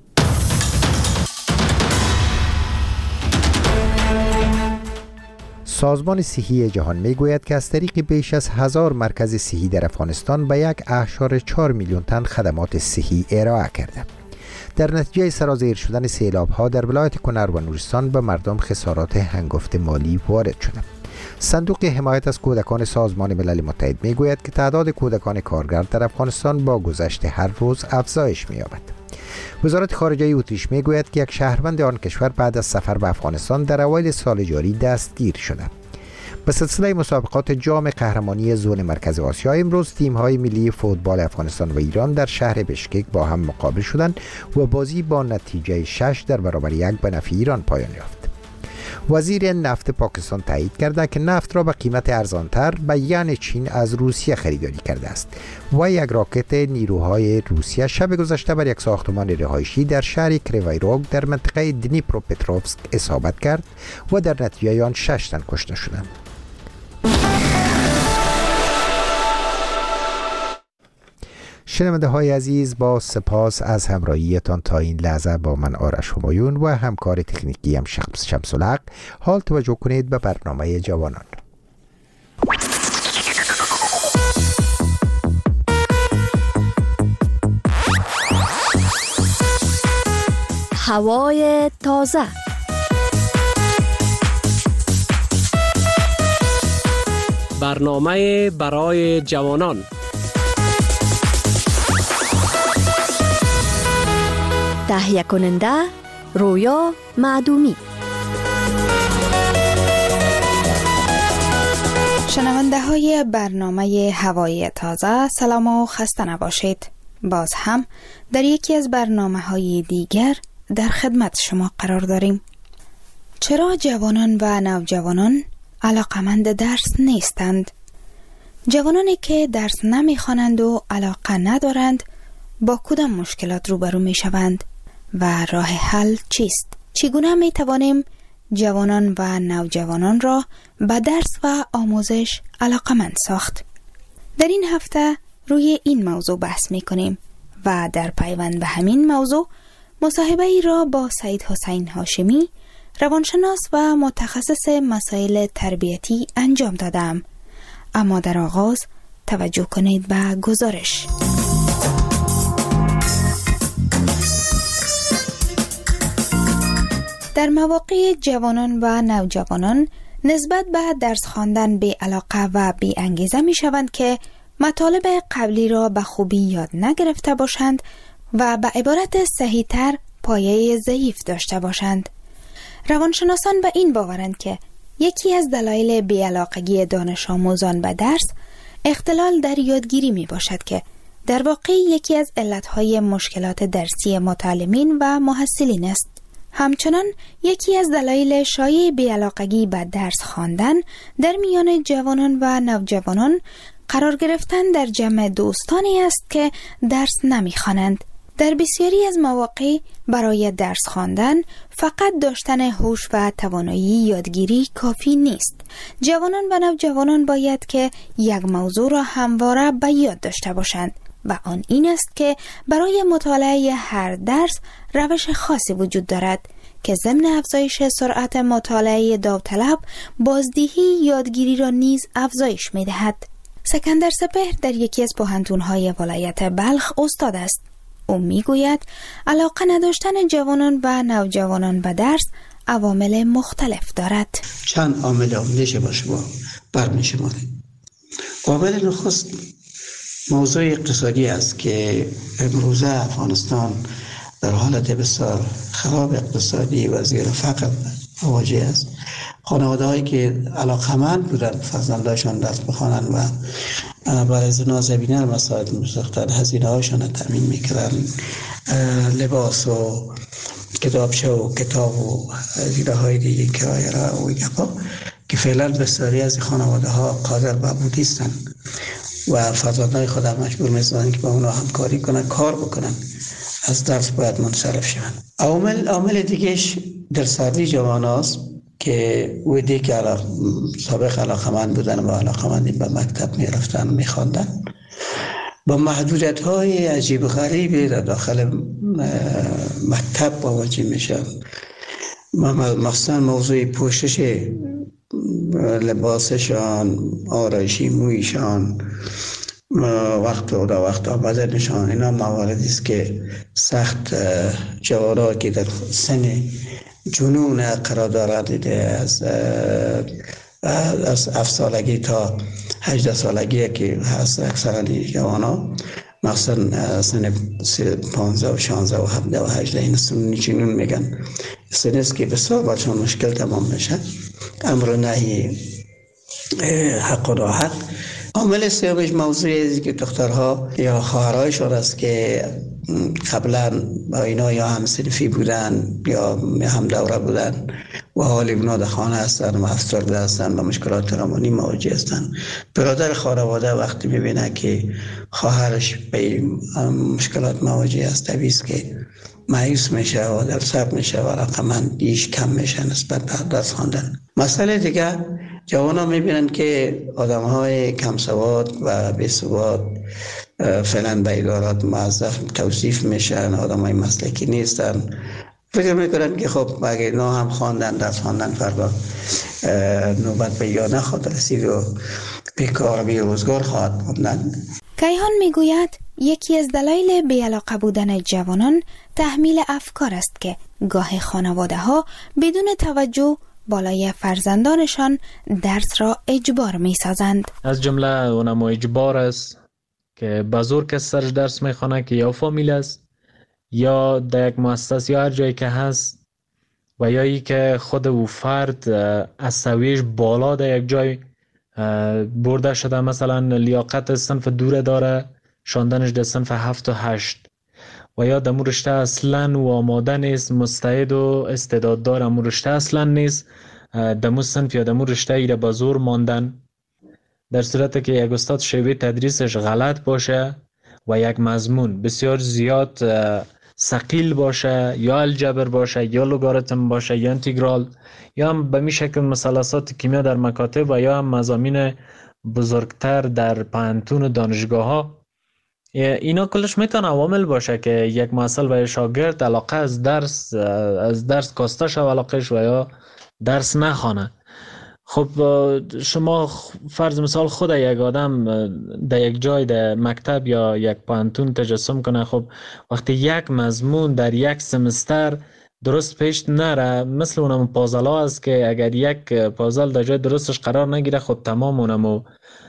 سازمان صحی جهان میگوید که از طریق بیش از 1000 مرکز صحی در افغانستان به 1.4 میلیون تن خدمات صحی ارائه کرده. در نتیجه سرازیر شدن سیلاب‌ها در ولایت کنر و نورستان به مردم خسارات هنگفت مالی وارد شده. صندوق حمایت از کودکان سازمان ملل متحد میگوید که تعداد کودکان کارگر در افغانستان با گذشت هر روز افزایش می‌یابد. وزارت خارجه اتریش میگوید که یک شهروند آن کشور بعد از سفر به افغانستان در اوایل سال جاری دستگیر شده. به سلسله مسابقات جام قهرمانی زون مرکز آسیا امروز تیم‌های ملی فوتبال افغانستان و ایران در شهر بشکک با هم مقابل شدند و بازی با نتیجه 6 در برابر 1 به نفع ایران پایان یافت. وزیر نفت پاکستان تایید کرده که نفت را به قیمت ارزانتر به ین چین از روسیه خریداری کرده است و یک راکت نیروهای روسیه شب گذشته بر یک ساختمان رهایشی در شهر کریوایروگ در منطقه دنیپروپتروفسک اصابت کرد و در نتیجه آن 6 تن کشته شدند. شنونده های عزیز، با سپاس از همراهیتان تا این لحظه با من آرش همایون و همکار تکنیکی هم شمس الحق. حال توجه کنید به برنامه جوانان. هوای تازه، برنامه برای جوانان. تهیه کننده رویا معدومی. شنونده های برنامه هوای تازه، سلام و خسته نباشید. باز هم در یکی از برنامه های دیگر در خدمت شما قرار داریم. چرا جوانان و نوجوانان علاقمند درس نیستند؟ جوانانی که درس نمیخوانند و علاقه ندارند با کدام مشکلات روبرو می شوند و راه حل چیست؟ چگونه می توانیم جوانان و نوجوانان را به درس و آموزش علاقمند ساخت؟ در این هفته روی این موضوع بحث می کنیم و در پیوند به همین موضوع مصاحبه ای را با سید حسین هاشمی، روانشناس و متخصص مسائل تربیتی انجام دادم. اما در آغاز توجه کنید به گزارش. در مواقع جوانان و نوجوانان نسبت به درس خواندن بی علاقه و بی انگیزه می شوند که مطالب قبلی را به خوبی یاد نگرفته باشند و به عبارت صحیح تر پایه ضعیف داشته باشند. روانشناسان به این باورند که یکی از دلایل بی‌علاقگی دانش آموزان به درس اختلال در یادگیری می باشد که در واقع یکی از علتهای مشکلات درسی متعلمین و محصلین است. همچنان یکی از دلایل شایع بی‌علاقگی به درس خواندن در میان جوانان و نوجوانان قرار گرفتن در جمع دوستانی است که درس نمی‌خوانند. در بسیاری از مواقع برای درس خواندن فقط داشتن هوش و توانایی یادگیری کافی نیست. جوانان و نوجوانان باید که یک موضوع را همواره به یاد داشته باشند و آن این است که برای مطالعه هر درس روش خاصی وجود دارد که ضمن افزایش سرعت مطالعه داوطلب بازدهی یادگیری را نیز افزایش می‌دهد. سکندر سپهر در یکی از پوهنتون‌های ولایت بلخ استاد است. او میگوید علاقه نداشتن جوانان و نوجوانان به درس عوامل مختلف دارد. چند عامل میشه با شما برمی‌شماریم. عامل نخست موضوع اقتصادی است که امروزه افغانستان در حالت بسیار خراب اقتصادی و زیر فقر مواجه است. خانواده هایی که علاقمند بودن فرزنداشان درس بخوانند و برای زنا زمینه مساعد می‌ساختند، هزینه هاشان را تامین می‌کردند، لباس و کتابچه و کتاب و هزینه های دیگه کرایه را و گپا که فعلا بسیاری از خانواده ها قادر به بود نیستند و فرزندان خود مجبور می‌سازند که با اونا همکاری کنند، کار بکنند، از درس باید منصرف شوند. عامل دیگهش در سردی جوان هاست که ویدی که سابق علاقمند بودن و علاقمند به مکتب می رفتن می خواندن با محدودیت های عجیب غریبی در داخل مکتب مواجه میشن. مثلا موضوع پوشش لباسشان، آرایشی مویشان، وقت آمدنشان، اینا مواردی است که سخت جوان‌ها که در سن جنون قرار دارند، از 7 سالگی تا 18 سالگی که هست اکثرا جوان‌ها، مثلا سن 15 و 16 و 17 و 18 این سن جنون میگن، سن است که بسیار برشان مشکل تمام میشه. امر و نهی، حق و ناحق. عامل سومش موضوعی که دخترها یا خواهرایشان است که قبلا با اینا یا همصنفی بودن یا هم دوره بودن و حال اونا در خانه هستن و افسرده هستن و مشکلات روانی مواجه هستن. برادر خانواده وقتی میبینه که خواهرش به مشکلات مواجه است، طبیعی است که مایوس میشه و در صبر میشه و رقمندیش کم میشه نسبت به درس خواندن. مسئله دیگه، جوان ها میبینن که آدم های کم سواد و بی سواد فعلا به ادارات موظف توصیف میشن، آدم های مسلکی نیستن. فکر میکنن که خب اگه اینا هم خواندن، درس خواندن، فردا نوبت به یا نخواهد رسید و بیکار بی روزگار خواهد بودن. کیهان میگوید یکی از دلایل بی‌علاقه بودن جوانان تحمیل افکار است که گاه خانواده ها بدون توجه بالای فرزندانشان درس را اجبار می سازند. از جمله اونم اجبار است که بزرگ کس سرش درس می خوانه که یا فامیل است یا در یک مؤسسه یا هر جایی که هست و یا ای که خود او فرد از سویش بالا در یک جای برده شده، مثلا لیاقت صنف دوره داره، شاندنش در صنف 7 و 8 و یا دمو رشته اصلا و آماده نیست، مستعد و استعداد داره، امو رشته اصلا نیست، دمو صنف یا دمو رشته ایره با زور ماندن، در صورتی که یک استاد شیوه تدریسش غلط باشه و یک مضمون بسیار زیاد ثقیل باشه، یا الجبر باشه یا لوگاریتم باشه یا انتگرال یا هم به می شکل مثلثات کیمیا در مکاتب و یا هم مضامین بزرگتر در پانتون و دانشگاه ها، اینا کلش میتونه عوامل باشه که یک محصل و شاگرد علاقه از درس کاسته شو علاقهش و یا درس نخوانه. خب شما فرض مثال خود یک آدم در یک جای در مکتب یا یک پانتون تجسم کنه، خب وقتی یک مضمون در یک سمستر درست پیش نره، مثل اونم پازل ها است که اگر یک پازل در جای درستش قرار نگیره، خب تمام اونم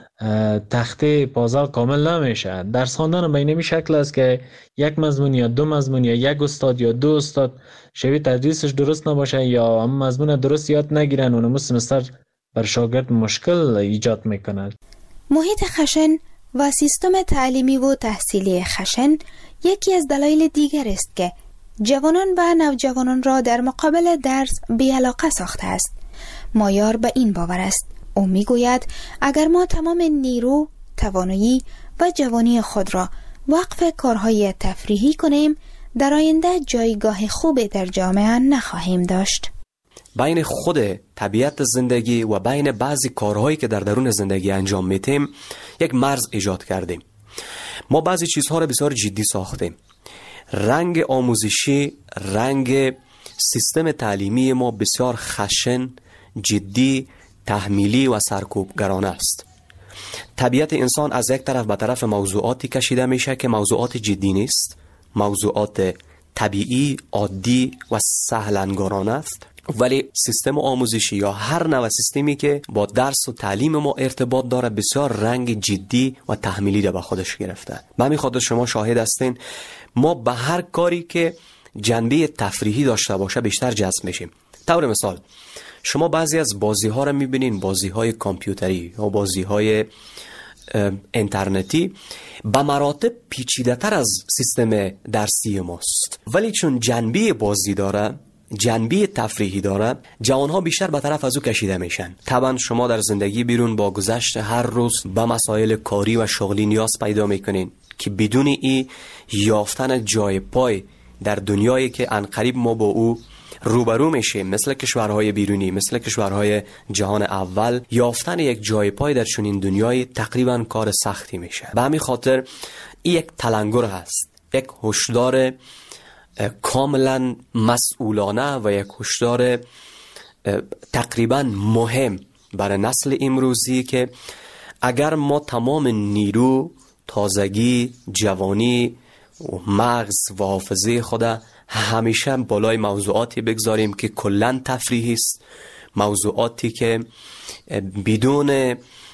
تخته پازل کامل نمیشه. درس خواندن به این شکل است که یک مضمون یا دو مضمون یا یک استاد یا دو استاد شیوه تدریسش درست نباشه یا هم مضمون درست یاد نگیرن، اونم سمستر بر شاگرد مشکل ایجاد میکند. محیط خشن و سیستم تعلیمی و تحصیلی خشن یکی از دلایل دیگر است که جوانان و نوجوانان را در مقابل درس بی‌علاقه ساخته است. مایار به این باور است. او میگوید اگر ما تمام نیرو، توانایی و جوانی خود را وقف کارهای تفریحی کنیم، در آینده جایگاه خوبی در جامعه نخواهیم داشت. بین خود طبیعت زندگی و بین بعضی کارهایی که در درون زندگی انجام میتیم یک مرز ایجاد کردیم. ما بعضی چیزها را بسیار جدی ساختیم. رنگ آموزشی، رنگ سیستم تعلیمی ما بسیار خشن، جدی، تحمیلی و سرکوبگرانه است. طبیعت انسان از یک طرف به طرف موضوعاتی کشیده میشه که موضوعات جدی نیست، موضوعات طبیعی، عادی و سهلنگارانه است، ولی سیستم آموزشی یا هر نوع سیستمی که با درس و تعلیم ما ارتباط داره بسیار رنگ جدی و تحمیلی را به خودش گرفته. به همین خاطر شما شاهد هستین ما به هر کاری که جنبه تفریحی داشته باشه بیشتر جذب میشیم. طور مثال شما بعضی از بازی ها را میبینین، بازی های کامپیوتری یا بازی های اینترنتی به مراتب پیچیده تر از سیستم درسی ماست، ولی چون جنبه بازی داره، جنبه تفریحی داره، جوانها بیشتر به طرف از او کشیده میشن. طبعا شما در زندگی بیرون با گذشت هر روز به مسائل کاری و شغلی نیاز پیدا میکنین که بدون ای یافتن جای پای در دنیایی که عنقریب ما با او روبرو میشیم، مثل کشورهای بیرونی، مثل کشورهای جهان اول، یافتن یک جای پای در چنین دنیای تقریبا کار سختی میشه. به همین خاطر این یک تلنگر هست، یک هشدار کاملا مسئولانه و یک هشدار تقریبا مهم برای نسل امروزی که اگر ما تمام نیرو، تازگی، جوانی و مغز و حافظه خود همیشه بالای موضوعاتی بگذاریم که کلن تفریحی است، موضوعاتی که بدون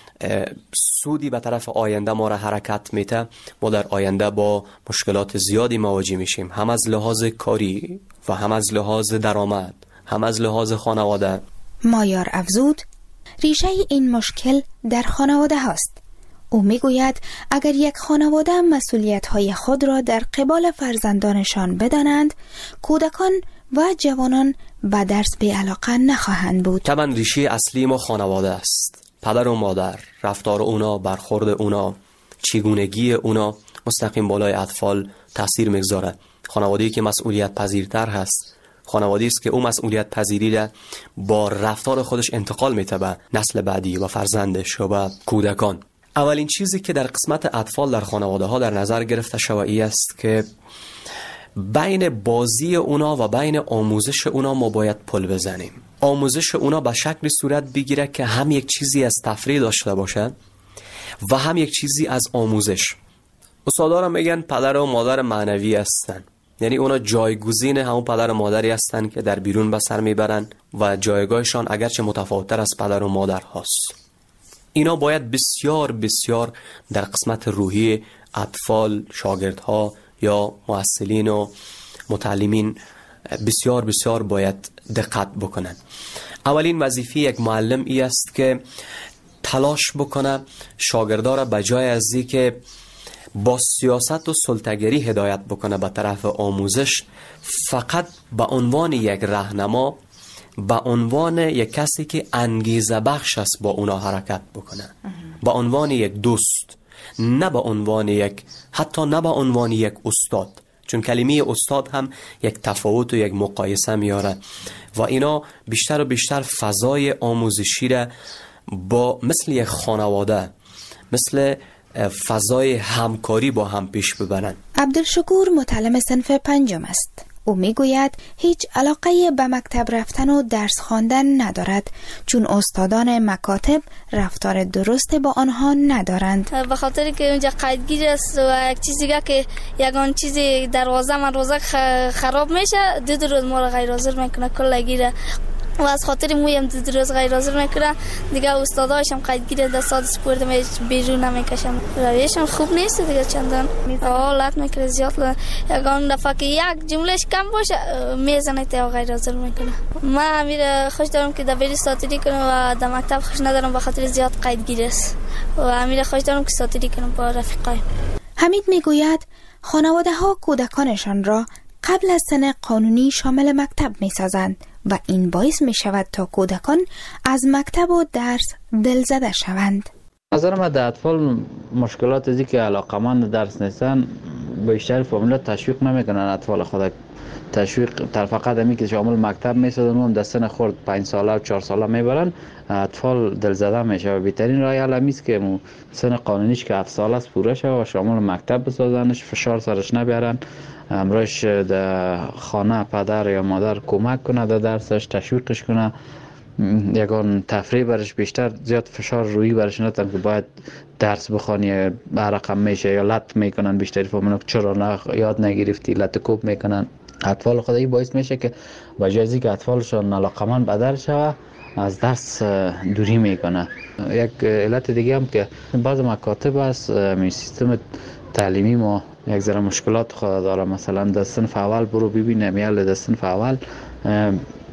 سودی به طرف آینده ما را حرکت میده، ما در آینده با مشکلات زیادی مواجه میشیم، هم از لحاظ کاری و هم از لحاظ درآمد، هم از لحاظ خانواده. مایار افزود ریشه این مشکل در خانواده هاست. او میگوید اگر یک خانواده مسئولیت‌های خود را در قبال فرزندانشان بدانند، کودکان و جوانان به درس بی علاقه نخواهند بود. طبعا ریشه اصلی ما خانواده است. پدر و مادر، رفتار اونا، برخورد اونا، چگونگی اونا مستقیم بالای اطفال تاثیر میگذاره. خانواده‌ای که مسئولیت پذیرتر هست، خانواده‌ای است که او مسئولیت پذیری را با رفتار خودش انتقال میده به نسل بعدی و فرزندش و به کودکان. اولین چیزی که در قسمت اطفال در خانواده ها در نظر گرفته شوی است که بین بازی اونا و بین آموزش اونا ما باید پل بزنیم. آموزش اونا به شکل صورت بگیره که هم یک چیزی از تفریح داشته باشه و هم یک چیزی از آموزش. استادارم میگن پدر و مادر معنوی هستن، یعنی اونا جایگزین همون پدر و مادری هستن که در بیرون به سر میبرن و جایگاهشان اگرچه متفاوت‌تر از پدر و مادر هست. اینا باید بسیار بسیار در قسمت روحی اطفال، شاگردها یا معلمین و متعلمین بسیار بسیار باید دقت بکنن. اولین وظیفه یک معلم ای است که تلاش بکنه شاگردا را به جای از که با سیاست و سلطه‌گری هدایت بکنه به طرف آموزش، فقط به عنوان یک راهنما، به عنوان یک کسی که انگیزه بخش است با اونا حرکت بکنه، به عنوان یک دوست، نه به عنوان یک، حتی نه به عنوان یک استاد، چون کلمه استاد هم یک تفاوت و یک مقایسه میاره و اینا بیشتر و بیشتر فضای آموزشی را با مثل یک خانواده، مثل فضای همکاری با هم پیش ببرن. عبدالشکور متعلم صنف 5 است. او میگوید هیچ علاقه به مکتب رفتن و درس خواندن ندارد، چون استادان مکاتب رفتار درست با آنها ندارند. به خاطر که اونجا قیدگیر است و یک چیزی که یگان چیزی دروازه من روزه خراب میشه، 2 روز ما را غیر حاضر میکنه کلا گیره و از خاطر مویم 2 روز غیر حاضر میکنه دیگه. استادایشم قیدگیر دستات سپورت می بیرون نمیکشم، رویشم خوب نیست دیگه، چندان حالت میکنه زیاد. یگان دفعه که یک جملهش کم باشه میزنه تا غیر حاضر میکنه. من امیر خوش دارم که دبیر ساتری کنم و در مکتب خوش ندارم به خاطر زیاد قیدگیر است و امیر خوش دارم که ساتری کنم با رفیقای. حمید میگوید خانواده ها کودکانشان را قبل از سن قانونی شامل مکتب میسازند و این باعث می شود تا کودکان از مکتب و درس دلزده شوند. نظر من در اطفال مشکلات ازی که علاقمند درس نیستن بیشتر فامیلا تشویق نمیکنن اطفال خود. تشویق در فقط همی که شامل مکتب میسازن و در سن خورد 5 ساله و 4 ساله میبرن، اطفال دلزده میشه و بهترین راه حل همیست که سن قانونیش که 7 ساله است پوره شه و شامل مکتب بسازنش، فشار سرش نبیارن، امروش در خانه پدر یا مادر کمک کنه در درسش، تشویقش کنه، یگان تفریح برش بیشتر، زیاد فشار روی برش ندن که باید درس بخونی برقم میشه یا لط میکنن. بیشتری فهمونو چرا یاد نگرفتی لط کوب میکنن. اطفال خودی باعث میشه که با جایزی که اطفالشون علاقمند به درس شوه از درس دوری میکنه. یک علت دیگه هم که بعض مکاتب است می سیستم تعلیمی ما یک ذره مشکلات خود داره. مثلا در صنف اول برو ببینه میال در صنف اول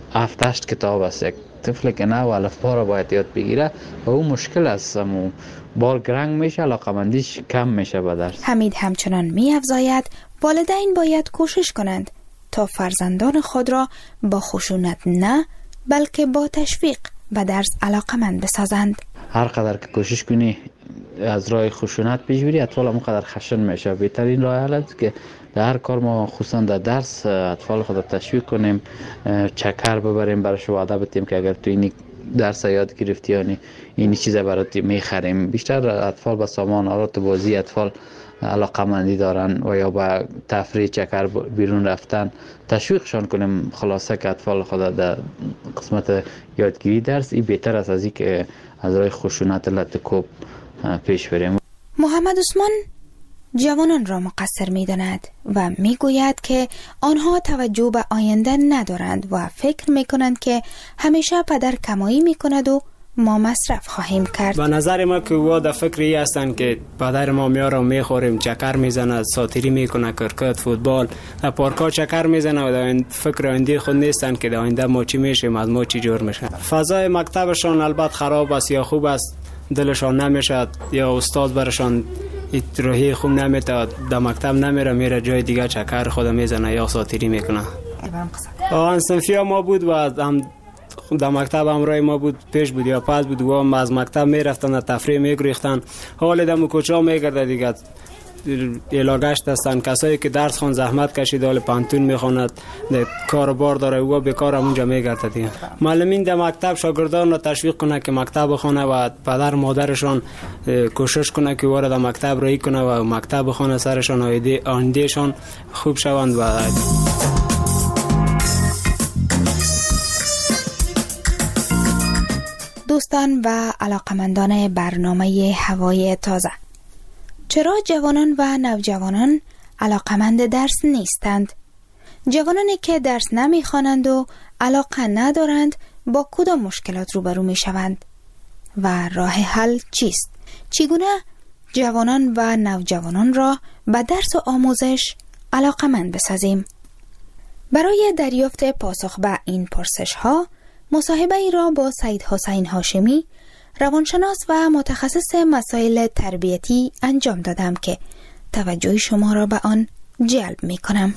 7-8 کتاب است. یک طفل که نه الفبا را باید یاد بگیره و اون مشکل است، بال گرنگ میشه، علاقمندیش کم میشه به درس. حمید همچنان می‌افزاید والدین باید کوشش کنند تا فرزندان خود را با خشونت نه بلکه با تشویق به درس علاقمند بسازند. هر قدر که کوشش کنی از راه خشونت پیش بری، اطفال هم قدر خشن میشه. بهترین راه حل است که در هر کار ما خصوصا در درس اطفال خود تشویق کنیم، چکر ببریم برایش، وعده بدیم که اگر تو این درس یاد گرفتی یعنی این چیز برات میخریم. بیشتر اطفال با سامان آلات بازی اطفال علاقمندی دارن و یا با تفریح چکر بیرون رفتن تشویقشان کنیم. خلاصه که اطفال خود در قسمت یادگیری درس این بهتر است از این که از راه خشونت لطکوب پیش بریم. محمد عثمان جوانان را مقصر می داند و می گوید که آنها توجه به آینده ندارند و فکر می کنند که همیشه پدر کمایی می کند و ما مصرف خواهیم کرد. به نظر ما که او در فکری هستند که پدر ما میاره میخوریم، چکر میزنه، ساتیری میکنه، کرکت، فوتبال، در پارکا چکر میزنه و در فکر آینده خود نیستند که در آینده ما چی میشیم، از ما چی جور میشه. فضای مکتبشان البته خراب است یا خوب است، دلشان نمیشه یا استاد برشان روحی خوب نمیده، در مکتب نمیره، میره جای دیگه چکر خود میزنه یا ساتیری میکنه. آن صنفی ما بود و هم در مکتب همراه ما بود، پیش بود یا پس بود و هم از مکتب میرفتن تفریح میگریختن. حال دم کوچا میگرده دیگه علاقه‌اش هستن. کسایی که درس خون زحمت کشید، حال پانتون میخواند، کاروبار داره و بیکار اونجا میگرده دیگه. معلمین در مکتب شاگردان را تشویق کنه که مکتب بخونه و پدر مادرشان کوشش کنه که وارد مکتب رایی کنه و مکتب بخونه، سرشان آیندهشان خوب شوند. و دوستان و علاقمندان برنامه هوای تازه، چرا جوانان و نوجوانان علاقمند درس نیستند؟ جوانانی که درس نمیخوانند و علاقه ندارند با کدام مشکلات روبرو میشوند و راه حل چیست؟ چگونه جوانان و نوجوانان را به درس و آموزش علاقمند بسازیم؟ برای دریافت پاسخ به این پرسش ها مصاحبه ای را با سید حسین هاشمی، روانشناس و متخصص مسائل تربیتی انجام دادم که توجه شما را به آن جلب می کنم.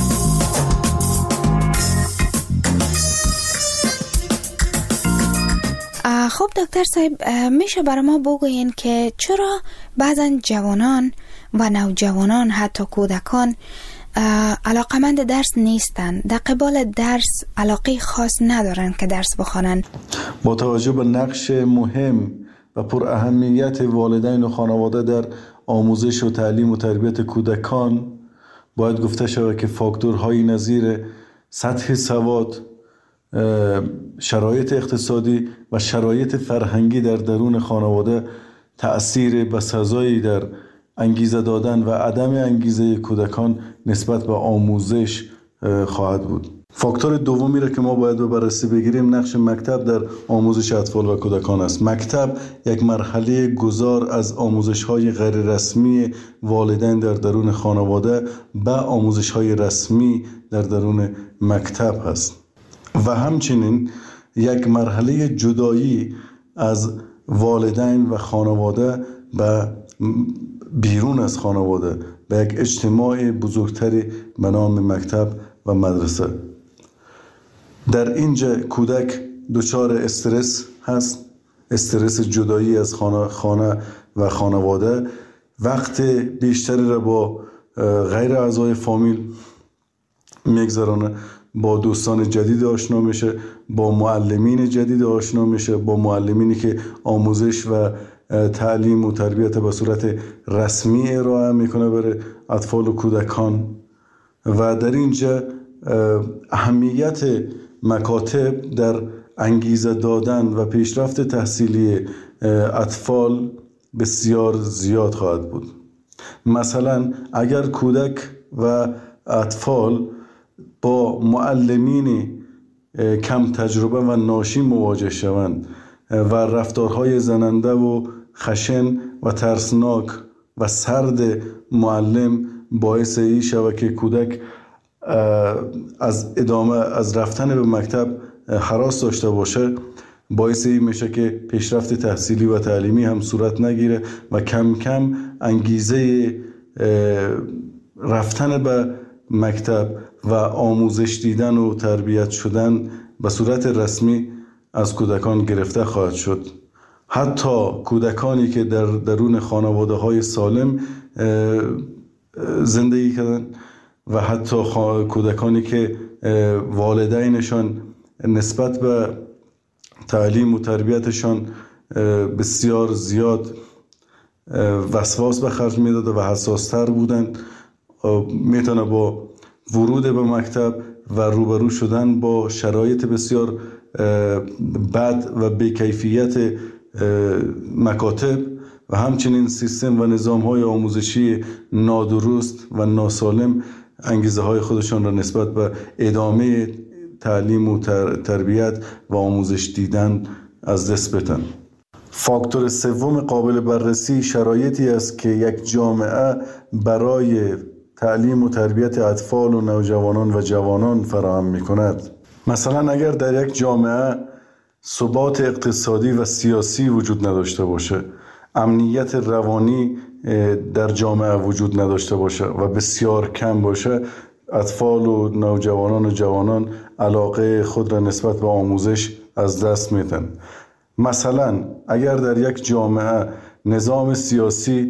خب دکتر صاحب، میشه برای ما بگوین که چرا بعضا جوانان و نوجوانان حتی کودکان علاقمند درس نیستند، در قبال درس علاقه خاص ندارند که درس بخوانند؟ با توجه به نقش مهم و پر اهمیت والدین و خانواده در آموزش و تعلیم و تربیت کودکان، باید گفته شود که فاکتورهای نظیر سطح سواد، شرایط اقتصادی و شرایط فرهنگی در درون خانواده تأثیر بسزایی در انگیزه دادن و عدم انگیزه کودکان نسبت به آموزش خواهد بود. فاکتور دومی را که ما باید به بررسی بگیریم نقش مکتب در آموزش اطفال و کودکان است. مکتب یک مرحله گذار از آموزش‌های غیر رسمی والدین در درون خانواده به آموزش‌های رسمی در درون مکتب است و همچنین یک مرحله جدایی از والدین و خانواده به بیرون از خانواده به یک اجتماع بزرگتری به نام مکتب و مدرسه. در اینجا کودک دچار استرس هست، استرس جدایی از خانه و خانواده، وقت بیشتری را با غیر اعضای فامیل میگذرانه، با دوستان جدید آشنا میشه، با معلمین جدید آشنا میشه، با معلمینی که آموزش و تعلیم و تربیت به صورت رسمی ارائه میکنه برای اطفال و کودکان. و در اینجا اهمیت مکاتب در انگیزه دادن و پیشرفت تحصیلی اطفال بسیار زیاد خواهد بود. مثلا اگر کودک و اطفال با معلمین کم تجربه و ناشی مواجه شوند و رفتارهای زننده و خشن و ترسناک و سرد معلم باعث این شود که کودک از رفتن به مکتب هراس داشته باشه باعث این میشه که پیشرفت تحصیلی و تعلیمی هم صورت نگیره و کم کم انگیزه رفتن به مکتب و آموزش دیدن و تربیت شدن به صورت رسمی از کودکان گرفته خواهد شد. حتی کودکانی که در درون خانواده های سالم زندگی کردن و حتی کودکانی که والدینشان نسبت به تعلیم و تربیتشان بسیار زیاد وسواس به خرج میداد و حساستر بودند، میتونه با ورود به مکتب و روبرو شدن با شرایط بسیار بد و بیکیفیت مکاتب و همچنین سیستم و نظام‌های آموزشی نادرست و ناسالم انگیزه های خودشان را نسبت به ادامه تعلیم و تربیت و آموزش دیدن از دست بدن. فاکتور سوم قابل بررسی شرایطی است که یک جامعه برای تعلیم و تربیت اطفال و نوجوانان و جوانان فراهم می‌کند. مثلا اگر در یک جامعه ثبات اقتصادی و سیاسی وجود نداشته باشه، امنیت روانی در جامعه وجود نداشته باشه و بسیار کم باشه، اطفال و نوجوانان و جوانان علاقه خود را نسبت به آموزش از دست میدن. مثلا اگر در یک جامعه نظام سیاسی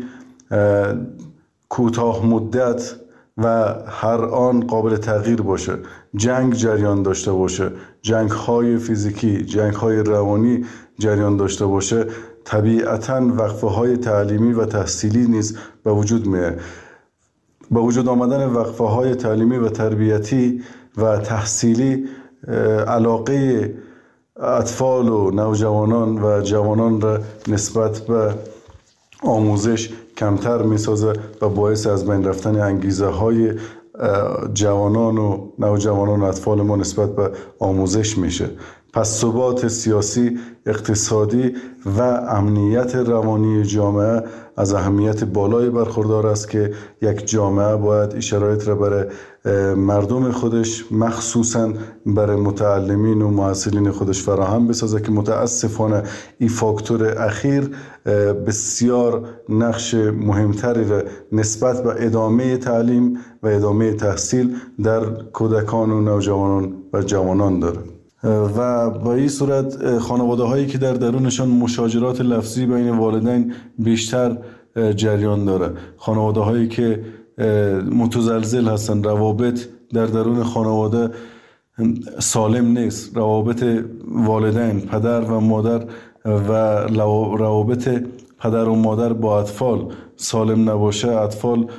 کوتاه مدت و هر آن قابل تغییر باشه، جنگ جریان داشته باشه، جنگ های فیزیکی، جنگ های روانی جریان داشته باشه، طبیعتاً وقفه های تعلیمی و تحصیلی نیز به وجود میاد. با وجود آمدن وقفه های تعلیمی و تربیتی و تحصیلی، علاقه اطفال و نوجوانان و جوانان را نسبت به آموزش کمتر میسازه و باعث از بین رفتن انگیزه های جوانان و نوجوانان و اطفال ما نسبت به آموزش میشه. پس ثبات سیاسی، اقتصادی و امنیت روانی جامعه از اهمیت بالای برخوردار است که یک جامعه باید این شرایط را برای مردم خودش، مخصوصاً برای متعلمین و محصلین خودش فراهم بسازه که متاسفانه این فاکتور اخیر بسیار نقش مهمتری را نسبت به ادامه تعلیم و ادامه تحصیل در کودکان و نوجوانان و جوانان داره. و با این صورت خانواده هایی که در درونشان مشاجرات لفظی بین والدین بیشتر جریان داره، خانواده هایی که متزلزل هستن، روابط در درون خانواده سالم نیست، روابط والدین، پدر و مادر و روابط پدر و مادر با اطفال سالم نباشه، اطفال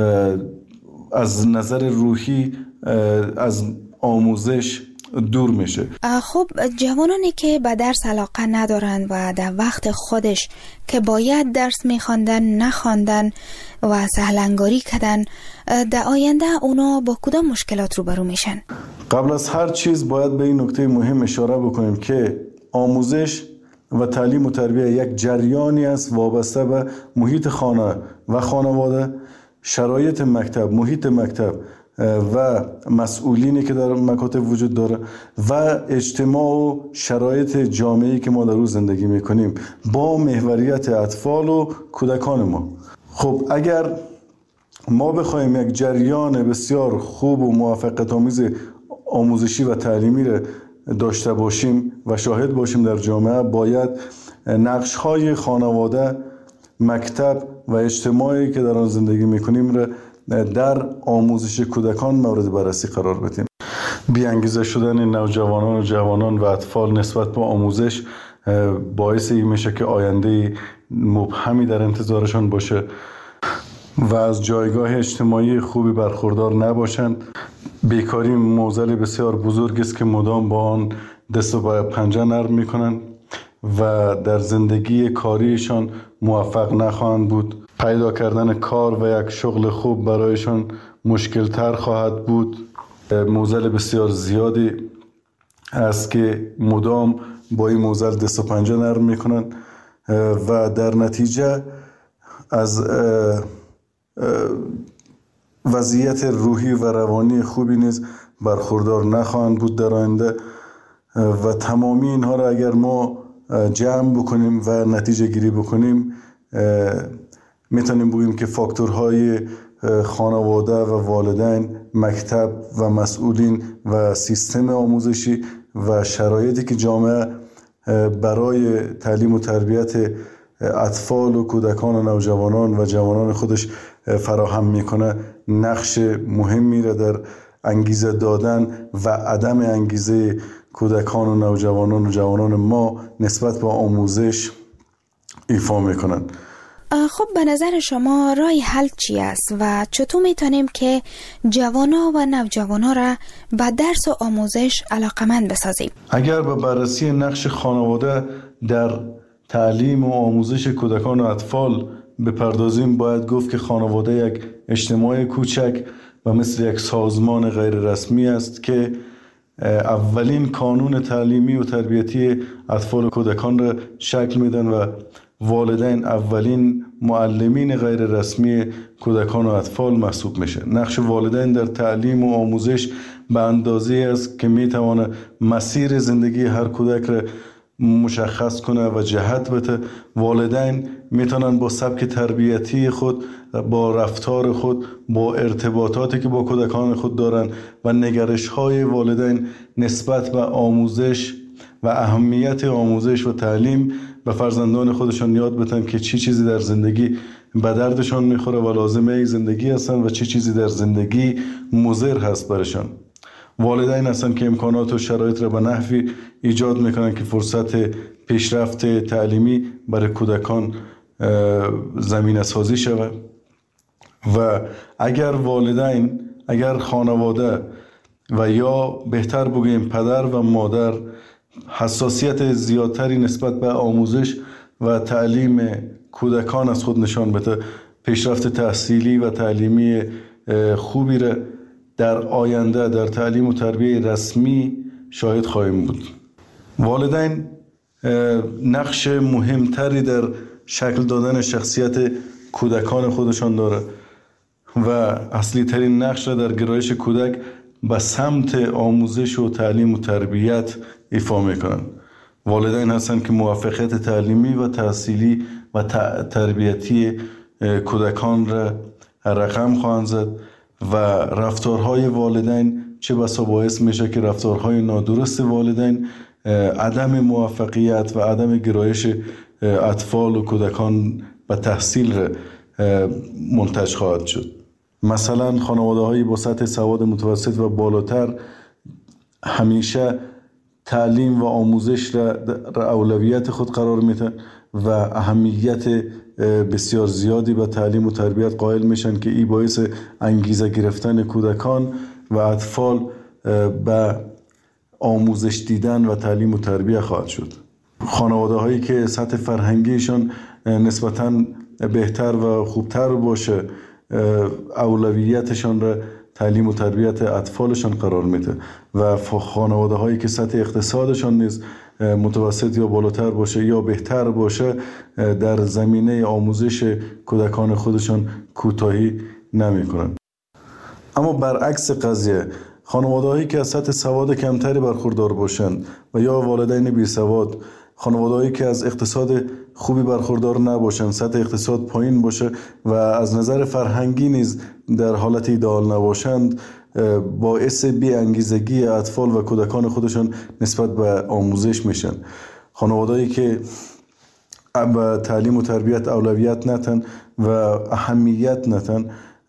از نظر روحی از آموزش دور میشه. خب جوانانی که به درس علاقه ندارند و در وقت خودش که باید درس میخواندن نخواندن و سهلنگاری کردن، در آینده اونا با کدام مشکلات روبرو میشن؟ قبل از هر چیز باید به این نکته مهم اشاره بکنیم که آموزش و تعلیم و تربیت یک جریانی است وابسته به محیط خانه و خانواده، شرایط مکتب، محیط مکتب و مسئولینی که در مکاتب وجود داره و اجتماع و شرایط جامعه‌ای که ما در روز زندگی میکنیم با محوریت اطفال و کودکان ما. خب اگر ما بخوایم یک جریان بسیار خوب و موفقیت‌آمیز آموزشی و تعلیمی را داشته باشیم و شاهد باشیم در جامعه، باید نقش‌های خانواده، مکتب و اجتماعی که در آن زندگی میکنیم را در آموزش کودکان مورد بررسی قرار بدیم. بی‌انگیزه شدن نوجوانان و جوانان و اطفال نسبت به آموزش باعث این میشه که آینده مبهمی در انتظارشان باشه و از جایگاه اجتماعی خوبی برخوردار نباشند. بیکاری معضل بسیار بزرگ است که مدام با آن دست و پنجه نرم میکنند و در زندگی کاریشان موفق نخواهند بود. پیدا کردن کار و یک شغل خوب برایشان مشکل تر خواهد بود. معضل بسیار زیادی است که مدام با این معضل دست و پنجه نرم میکنن و در نتیجه از وضعیت روحی و روانی خوبی نیز برخوردار نخواهند بود در آینده و تمامی اینها را اگر ما جمع بکنیم و نتیجه گیری بکنیم میتونیم بگیم که فاکتورهای خانواده و والدین، مکتب و مسئولین و سیستم آموزشی و شرایطی که جامعه برای تعلیم و تربیت اطفال و کودکان و نوجوانان و جوانان خودش فراهم میکنه نقش مهمی را در انگیزه دادن و عدم انگیزه کودکان و نوجوانان و جوانان ما نسبت به آموزش ایفا میکنن. خب به نظر شما راه حل چی است و چطور میتونیم که جوانا و نوجوانا را به درس و آموزش علاقمند بسازیم؟ اگر به بررسی نقش خانواده در تعلیم و آموزش کودکان و اطفال بپردازیم، باید گفت که خانواده یک اجتماع کوچک و مثل یک سازمان غیر رسمی است که اولین کانون تعلیمی و تربیتی اطفال و کودکان را شکل میدن و والدین اولین معلمین غیر رسمی کودکان و اطفال محسوب میشه. نقش والدین در تعلیم و آموزش به اندازه است که میتونه مسیر زندگی هر کودک را مشخص کنه و جهت بده. والدین میتونن با سبک تربیتی خود، با رفتار خود، با ارتباطاتی که با کودکان خود دارن و نگرش های والدین نسبت به آموزش و اهمیت آموزش و تعلیم به فرزندان خودشان یاد بدن که چی چیزی در زندگی به دردشان میخوره و لازمه زندگی هستن و چی چیزی در زندگی مضر هست برشان. والدین هستن که امکانات و شرایط را به نحوی ایجاد میکنن که فرصت پیشرفت تعلیمی برای کودکان زمینه سازی شود و اگر والدین، اگر خانواده و یا بهتر بگیم پدر و مادر حساسیت زیادتری نسبت به آموزش و تعلیم کودکان از خود نشان بده، پیشرفت تحصیلی و تعلیمی خوبی را در آینده در تعلیم و تربیت رسمی شاهد خواهیم بود. والدین نقش مهمتری در شکل دادن شخصیت کودکان خودشان داره و اصلی ترین نقش را در گرایش کودک به سمت آموزش و تعلیم و تربیت ایفا میکنن. والدین هستند که موفقیت تعلیمی و تحصیلی و تربیتی کودکان را رقم خواهند زد و رفتارهای والدین چه بسا باعث میشه که رفتارهای نادرست والدین عدم موفقیت و عدم گرایش اطفال و کودکان به تحصیل را منتج خواهد شد. مثلا خانواده‌هایی با سطح سواد متوسط و بالاتر همیشه تعلیم و آموزش را اولویت خود قرار میدن و اهمیت بسیار زیادی به تعلیم و تربیت قائل میشن که این باعث انگیزه گرفتن کودکان و اطفال به آموزش دیدن و تعلیم و تربیت خواهد شد. خانواده هایی که سطح فرهنگیشان نسبتاً بهتر و خوبتر باشه اولویتشان را تعلیم و تربیت اطفالشان قرار میده و خانواده هایی که سطح اقتصادشان نیز متوسط یا بالاتر باشه یا بهتر باشه در زمینه آموزش کودکان خودشان کوتاهی نمی کنند. اما برعکس قضیه خانواده هایی که از سطح سواد کمتری برخوردار باشند و یا والدین بی سواد، خانواده هایی که از اقتصاد خوبی برخوردار نباشند، سطح اقتصاد پایین باشه و از نظر فرهنگی نیز در حالت ایدئال نباشند، باعث بی انگیزگی اطفال و کودکان خودشان نسبت به آموزش میشن. خانواده‌ای که به تعلیم و تربیت اولویت نتن و اهمیت نتن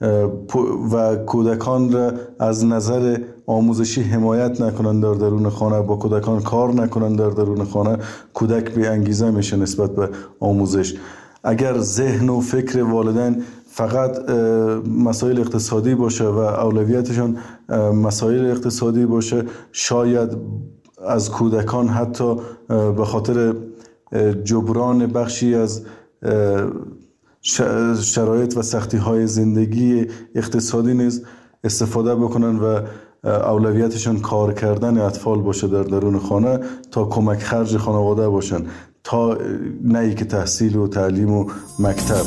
و کودکان را از نظر آموزشی حمایت نکنند در درون خانه، با کودکان کار نکنند در درون خانه، کودک بی انگیزه میشه نسبت به آموزش. اگر ذهن و فکر والدین فقط مسائل اقتصادی باشه و اولویتشان مسائل اقتصادی باشه، شاید از کودکان حتی به خاطر جبران بخشی از شرایط و سختی های زندگی اقتصادی نیز استفاده بکنن و اولویتشان کار کردن اطفال باشه در درون خانه تا کمک خرج خانواده باشن، تا نه ای که تحصیل و تعلیم و مکتب.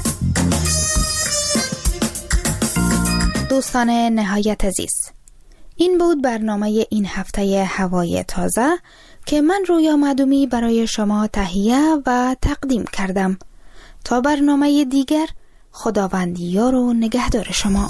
دوستان نهایت عزیز، این بود برنامه این هفته هوای تازه که من رویا معدومی برای شما تهیه و تقدیم کردم. تا برنامه دیگر، خداوند یار و نگهدار شما.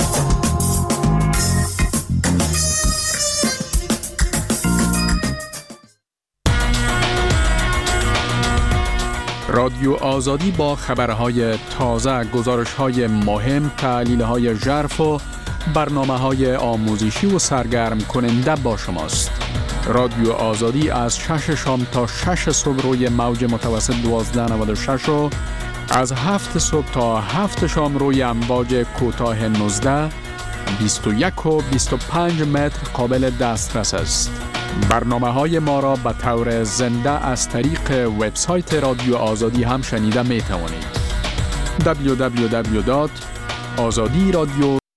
رادیو آزادی با خبرهای تازه، گزارش‌های مهم، تحلیل‌های ژرف و برنامه‌های آموزشی و سرگرم کننده با شماست. رادیو آزادی از 6 شام تا 6 صبح روی موج متوسط 1296 و از 7 صبح تا 7 شام روی امواج کوتاه 19، 21 و 25 متر قابل دسترس است. برنامه‌های ما را به طور زنده از طریق وبسایت رادیو آزادی هم شنیده می توانید. www.azadiradio